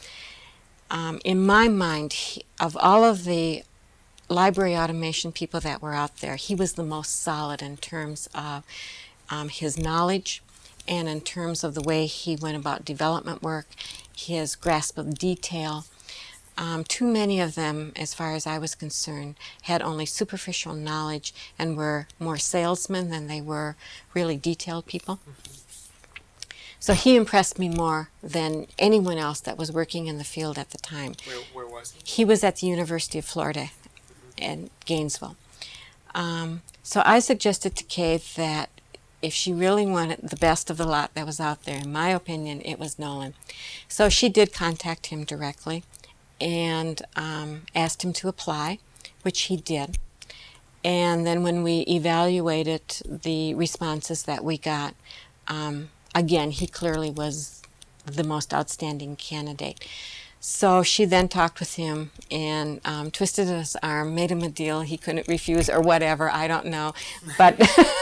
Um, in my mind, he, of all of the library automation people that were out there, he was the most solid in terms of um, his knowledge and in terms of the way he went about development work, his grasp of detail. Um, too many of them, as far as I was concerned, had only superficial knowledge and were more salesmen than they were really detailed people. Mm-hmm. So he impressed me more than anyone else that was working in the field at the time. Where, where was he? He was at the University of Florida mm-hmm. in Gainesville. Um, so I suggested to Kay that if she really wanted the best of the lot that was out there, in my opinion, it was Nolan. So she did contact him directly and um, asked him to apply, which he did. And then when we evaluated the responses that we got, um, again, he clearly was the most outstanding candidate. So she then talked with him and um, twisted his arm, made him a deal he couldn't refuse or whatever, I don't know. But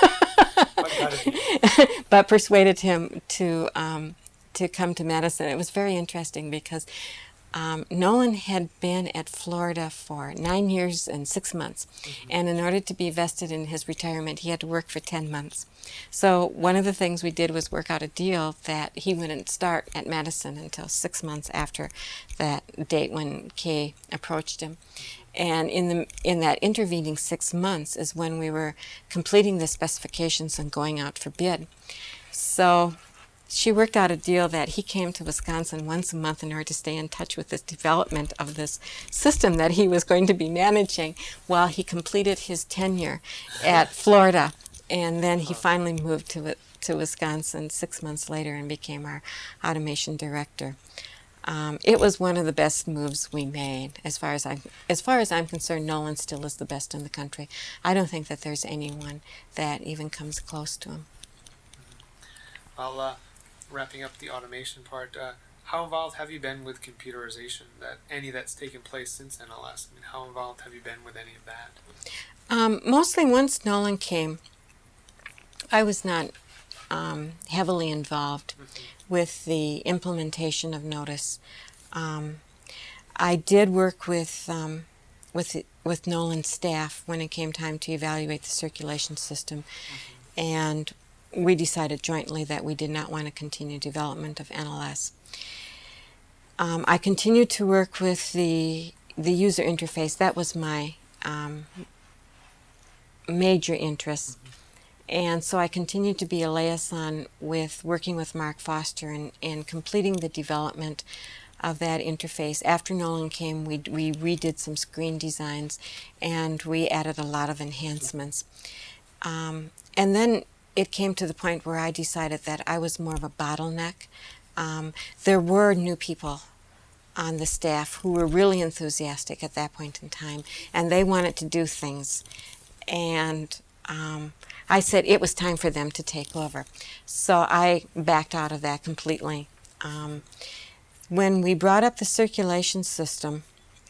but persuaded him to um, to come to Madison. It was very interesting because um, Nolan had been at Florida for nine years and six months. Mm-hmm. And in order to be vested in his retirement, he had to work for ten months. So one of the things we did was work out a deal that he wouldn't start at Madison until six months after that date when Kay approached him. And in the in that intervening six months is when we were completing the specifications and going out for bid. So she worked out a deal that he came to Wisconsin once a month in order to stay in touch with this development of this system that he was going to be managing while he completed his tenure at Florida. And then he finally moved to to Wisconsin six months later and became our automation director. Um, it was one of the best moves we made. As far as I'm, as far as I'm concerned, Nolan still is the best in the country. I don't think that there's anyone that even comes close to him. Well, uh, wrapping up the automation part, uh, how involved have you been with computerization? That any that's taken place since N L S? I mean, how involved have you been with any of that? Um, mostly once Nolan came, I was not um, heavily involved mm-hmm. with the implementation of Notice. Um, I did work with um, with with Nolan's staff when it came time to evaluate the circulation system, mm-hmm. and we decided jointly that we did not want to continue development of N L S. Um, I continued to work with the the user interface. That was my um, major interest. Mm-hmm. And so I continued to be a liaison with working with Mark Foster and, and completing the development of that interface. After Nolan came, we, we redid some screen designs and we added a lot of enhancements. Um, and then it came to the point where I decided that I was more of a bottleneck. Um, there were new people on the staff who were really enthusiastic at that point in time, and they wanted to do things. And um, I said it was time for them to take over. So I backed out of that completely. Um, when we brought up the circulation system,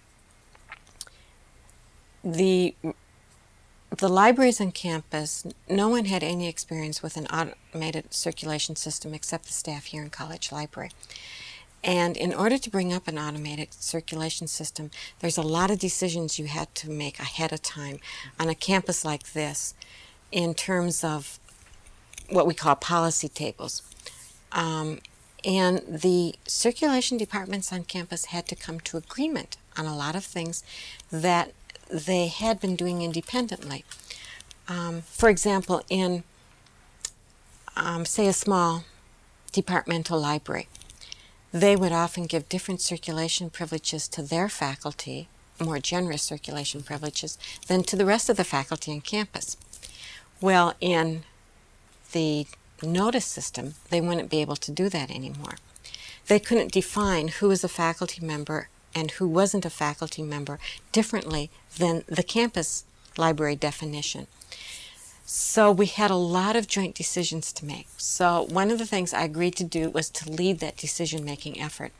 the the libraries on campus, no one had any experience with an automated circulation system except the staff here in College Library. And in order to bring up an automated circulation system, there's a lot of decisions you had to make ahead of time on a campus like this in terms of what we call policy tables. Um, and the circulation departments on campus had to come to agreement on a lot of things that they had been doing independently. Um, for example, in, um, say, a small departmental library, they would often give different circulation privileges to their faculty, more generous circulation privileges, than to the rest of the faculty on campus. Well, in the notice system, they wouldn't be able to do that anymore. They couldn't define who was a faculty member and who wasn't a faculty member differently than the campus library definition. So we had a lot of joint decisions to make. So one of the things I agreed to do was to lead that decision-making effort.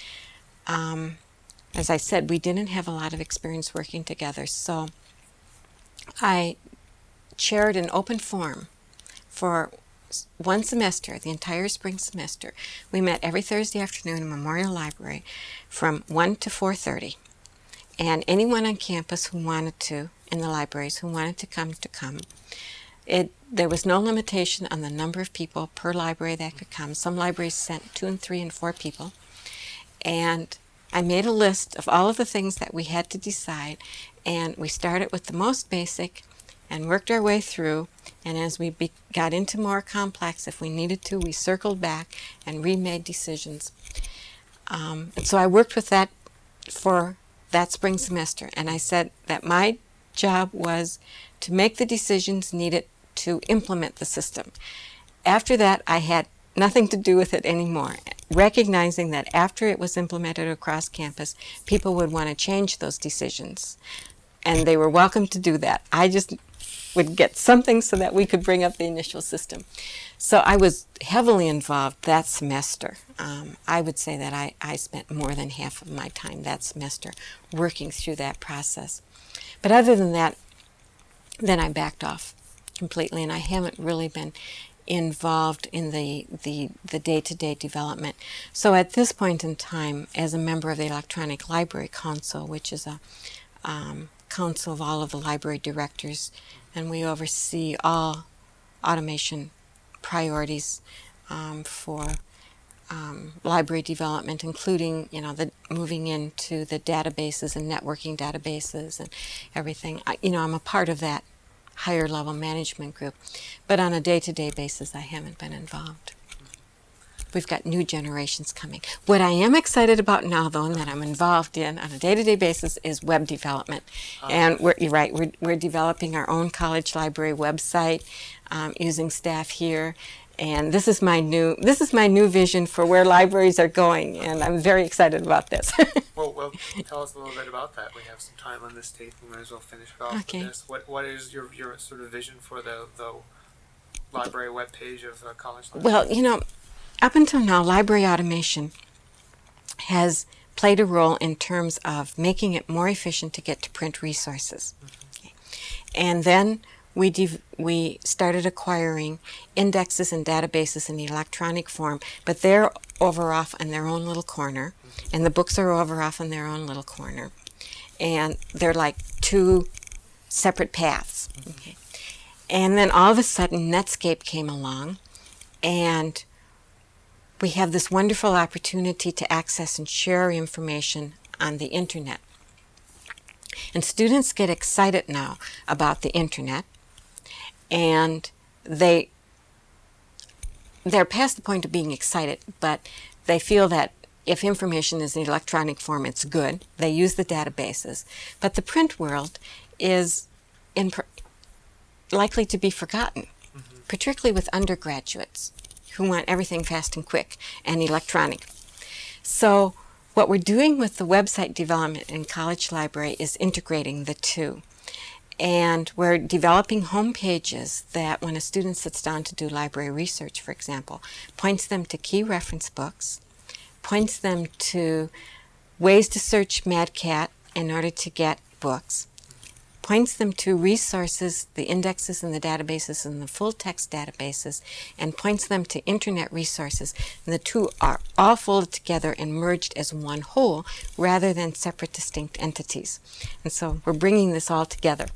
Um, as I said, we didn't have a lot of experience working together, so I chaired an open forum for one semester, the entire spring semester. We met every Thursday afternoon in Memorial Library from one to four thirty. And anyone on campus who wanted to, in the libraries, who wanted to come, to come. It, there was no limitation on the number of people per library that could come. Some libraries sent two and three and four people. And I made a list of all of the things that we had to decide, and we started with the most basic and worked our way through. And as we be, got into more complex, if we needed to, we circled back and remade decisions. Um, and so I worked with that for that spring semester, and I said that my job was to make the decisions needed to implement the system. After that, I had nothing to do with it anymore, recognizing that after it was implemented across campus, people would want to change those decisions, and they were welcome to do that. I just would get something so that we could bring up the initial system. So I was heavily involved that semester. Um, I would say that I, I spent more than half of my time that semester working through that process. But other than that, then I backed off completely, and I haven't really been involved in the, the, the day-to-day development. So at this point in time, as a member of the Electronic Library Council, which is a um, council of all of the library directors, and we oversee all automation priorities um, for um, library development, including, you know, the moving into the databases and networking databases and everything. I, you know, I'm a part of that higher level management group, but on a day-to-day basis, I haven't been involved. We've got new generations coming. What I am excited about now, though, and that I'm involved in on a day-to-day basis, is web development. Uh, and we're you're right. We're we're developing our own college library website um, using staff here. And this is my new this is my new vision for where libraries are going, and I'm very excited about this. well, well, tell us a little bit about that. We have some time on this tape. We might as well finish it off okay. with this. What what is your your sort of vision for the the library webpage of uh, college library? Well, you know, up until now, library automation has played a role in terms of making it more efficient to get to print resources. Mm-hmm. Okay. And then we dev- we started acquiring indexes and databases in the electronic form, but they're over off in their own little corner, mm-hmm. and the books are over off in their own little corner. And they're like two separate paths. Mm-hmm. Okay. And then all of a sudden, Netscape came along, and we have this wonderful opportunity to access and share information on the internet. And students get excited now about the internet, and they, they're past the point of being excited, but they feel that if information is in electronic form, it's good. They use the databases. But the print world is in pr- likely to be forgotten, mm-hmm. particularly with undergraduates who want everything fast and quick and electronic. So what we're doing with the website development in College Library is integrating the two. And we're developing home pages that when a student sits down to do library research, for example, points them to key reference books, points them to ways to search MadCat in order to get books, points them to resources, the indexes and the databases and the full text databases, and points them to internet resources. And the two are all folded together and merged as one whole rather than separate distinct entities. And so we're bringing this all together.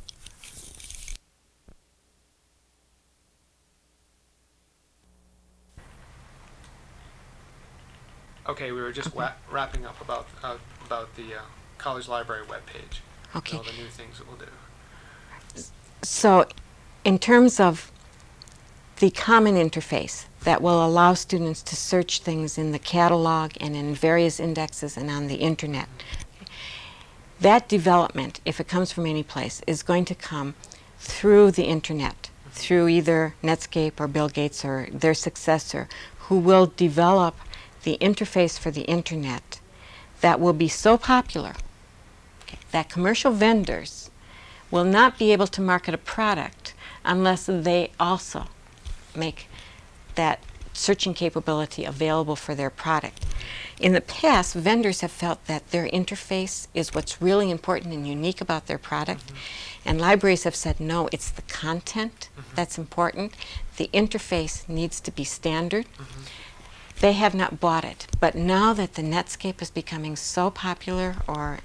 Okay, we were just okay. wa- wrapping up about uh, about the uh, college library webpage. Okay. All the new things it will do. So, in terms of the common interface that will allow students to search things in the catalog and in various indexes and on the internet, that development, if it comes from any place, is going to come through the internet, through either Netscape or Bill Gates or their successor, who will develop the interface for the internet that will be so popular okay, that commercial vendors will not be able to market a product unless they also make that searching capability available for their product. In the past, vendors have felt that their interface is what's really important and unique about their product. Mm-hmm. And libraries have said, no, it's the content mm-hmm. that's important. The interface needs to be standard. Mm-hmm. They have not bought it. But now that the Netscape is becoming so popular, or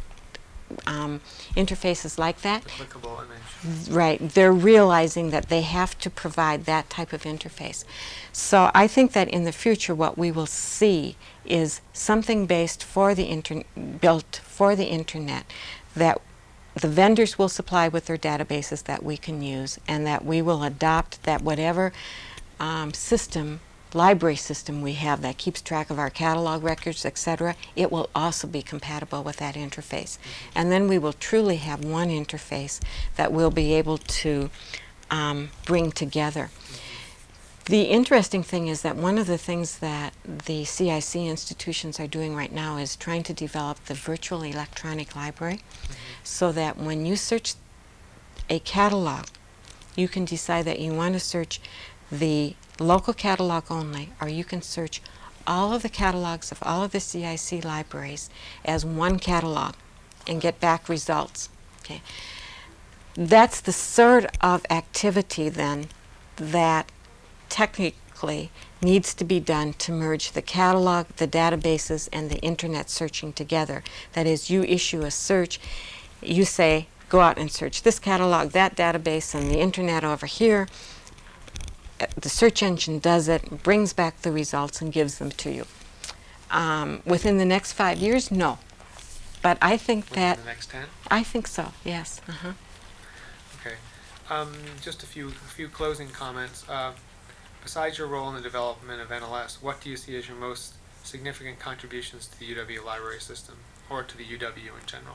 um, interfaces like that, the clickable image. Right, they're realizing that they have to provide that type of interface. So I think that in the future what we will see is something based for the inter- built for the internet that the vendors will supply with their databases that we can use, and that we will adopt that whatever um, system, library system we have that keeps track of our catalog records, et cetera, it will also be compatible with that interface. Mm-hmm. And then we will truly have one interface that we'll be able to um, bring together. Mm-hmm. The interesting thing is that one of the things that the C I C institutions are doing right now is trying to develop the virtual electronic library, mm-hmm. so that when you search a catalog, you can decide that you want to search the local catalog only, or you can search all of the catalogs of all of the C I C libraries as one catalog and get back results. Okay, that's the sort of activity then that technically needs to be done to merge the catalog, the databases, and the internet searching together. That is, you issue a search, you say, go out and search this catalog, that database, and the internet over here. The search engine does it, brings back the results, and gives them to you. Um, within the next five years, no. But I think within that... the next ten? I think so, yes. Uh-huh. Okay. Um, just a few, a few closing comments. Uh, besides your role in the development of N L S, what do you see as your most significant contributions to the U W library system, or to the U W in general?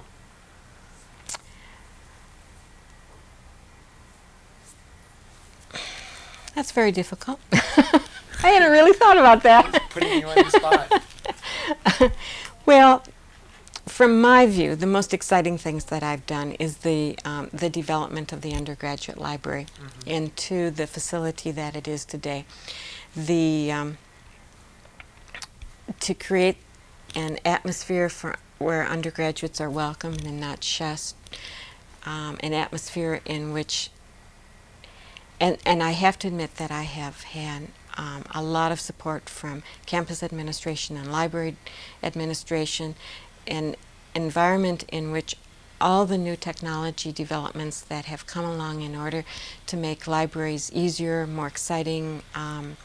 That's very difficult. I hadn't really thought about that. Putting you on the spot. Well, from my view, the most exciting things that I've done is the um, the development of the undergraduate library mm-hmm. into the facility that it is today. The um, to create an atmosphere for where undergraduates are welcomed and not shunned, um, an atmosphere in which And, and I have to admit that I have had um, a lot of support from campus administration and library administration, an environment in which all the new technology developments that have come along in order to make libraries easier, more exciting, um,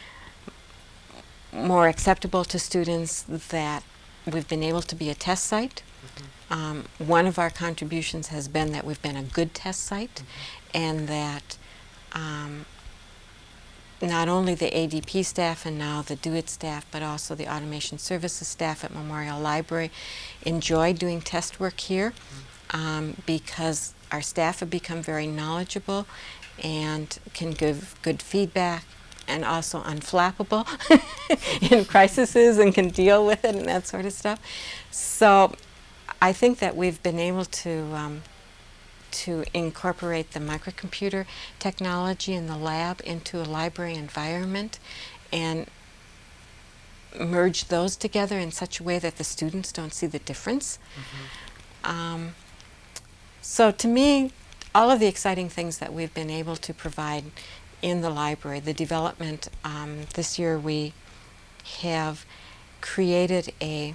more acceptable to students, that we've been able to be a test site. Mm-hmm. Um, one of our contributions has been that we've been a good test site, mm-hmm. and that Um, not only the A D P staff and now the Do It staff, but also the automation services staff at Memorial Library enjoy doing test work here um, because our staff have become very knowledgeable and can give good feedback, and also unflappable in crises and can deal with it and that sort of stuff. So I think that we've been able to um, to incorporate the microcomputer technology in the lab into a library environment and merge those together in such a way that the students don't see the difference. Mm-hmm. Um, so to me, all of the exciting things that we've been able to provide in the library, the development, um, this year we have created a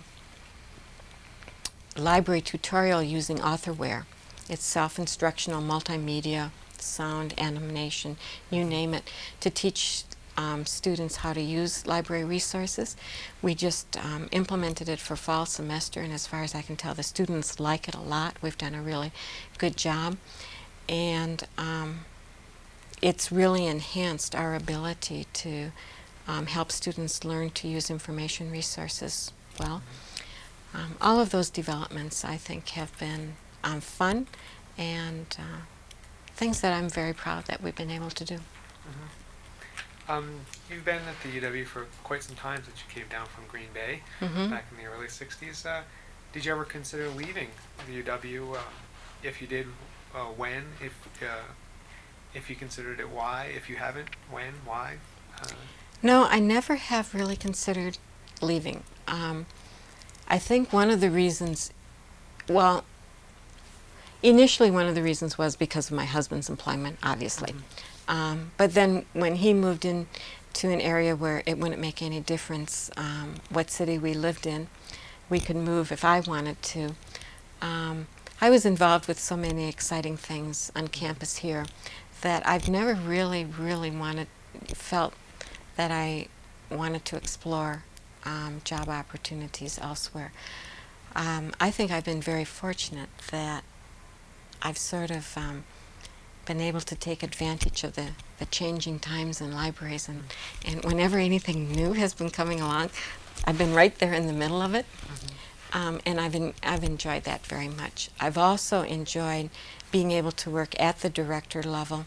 library tutorial using Authorware. It's self-instructional multimedia, sound, animation, you name it, to teach um, students how to use library resources. We just um, implemented it for fall semester, and as far as I can tell, the students like it a lot. We've done a really good job, and um, it's really enhanced our ability to um, help students learn to use information resources well. Um, all of those developments, I think, have been um, fun and uh, things that I'm very proud that we've been able to do. Mm-hmm. Um, you've been at the U W for quite some time since you came down from Green Bay Mm-hmm. back in the early sixties. Uh, did you ever consider leaving the U W? Uh, if you did, uh, when? If uh, if you considered it, why? If you haven't, when? Why? Uh, No, I never have really considered leaving. Um, I think one of the reasons, well, initially one of the reasons was because of my husband's employment, obviously. Mm-hmm. Um, but then when he moved in to an area where it wouldn't make any difference um, what city we lived in, we could move if I wanted to. Um, I was involved with so many exciting things on campus here that I've never really, really wanted, felt that I wanted to explore um, job opportunities elsewhere. Um, I think I've been very fortunate that I've sort of um, been able to take advantage of the, the changing times in libraries, and, and whenever anything new has been coming along, I've been right there in the middle of it. Mm-hmm. um, and I've, en- I've enjoyed that very much. I've also enjoyed being able to work at the director level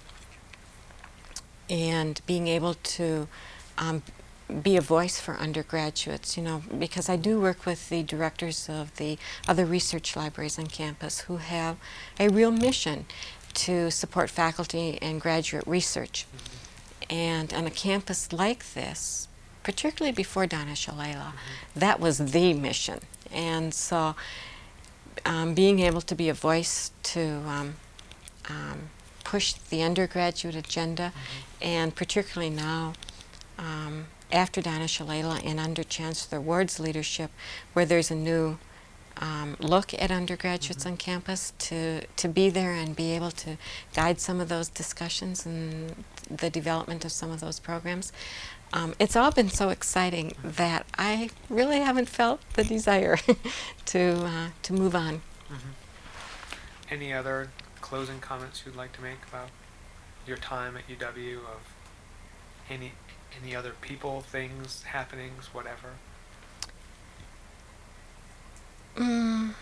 and being able to um, be a voice for undergraduates, you know, because I do work with the directors of the other research libraries on campus who have a real mission to support faculty and graduate research. Mm-hmm. And on a campus like this, particularly before Donna Shalala, mm-hmm. that was the mission. And so um, being able to be a voice to um, um, push the undergraduate agenda, mm-hmm. and particularly now, um, after Donna Shalala and under Chancellor Ward's leadership, where there's a new um, look at undergraduates mm-hmm. on campus, to, to be there and be able to guide some of those discussions and the development of some of those programs. Um, it's all been so exciting that I really haven't felt the desire to, uh, to move on. Mm-hmm. Any other closing comments you'd like to make about your time at U W, of any any other people, things, happenings, whatever? Mm.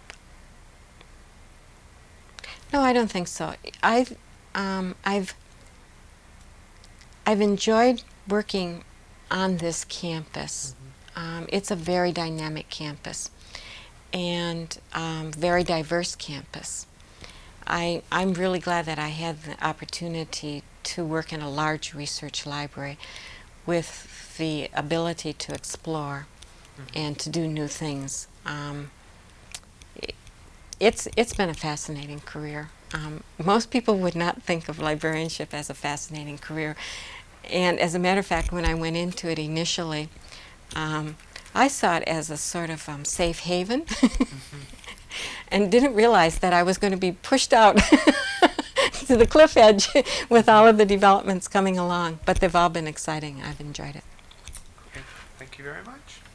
No, I don't think so. I've um, I've I've enjoyed working on this campus. Mm-hmm. Um, it's a very dynamic campus and um, very diverse campus. I, I'm really glad that I had the opportunity to work in a large research library with the ability to explore mm-hmm. and to do new things. Um, it, it's, it's been a fascinating career. Um, most people would not think of librarianship as a fascinating career. And as a matter of fact, when I went into it initially, um, I saw it as a sort of um, safe haven. Mm-hmm. And didn't realize that I was going to be pushed out to the cliff edge with all of the developments coming along. But they've all been exciting. I've enjoyed it. Okay. Thank you very much.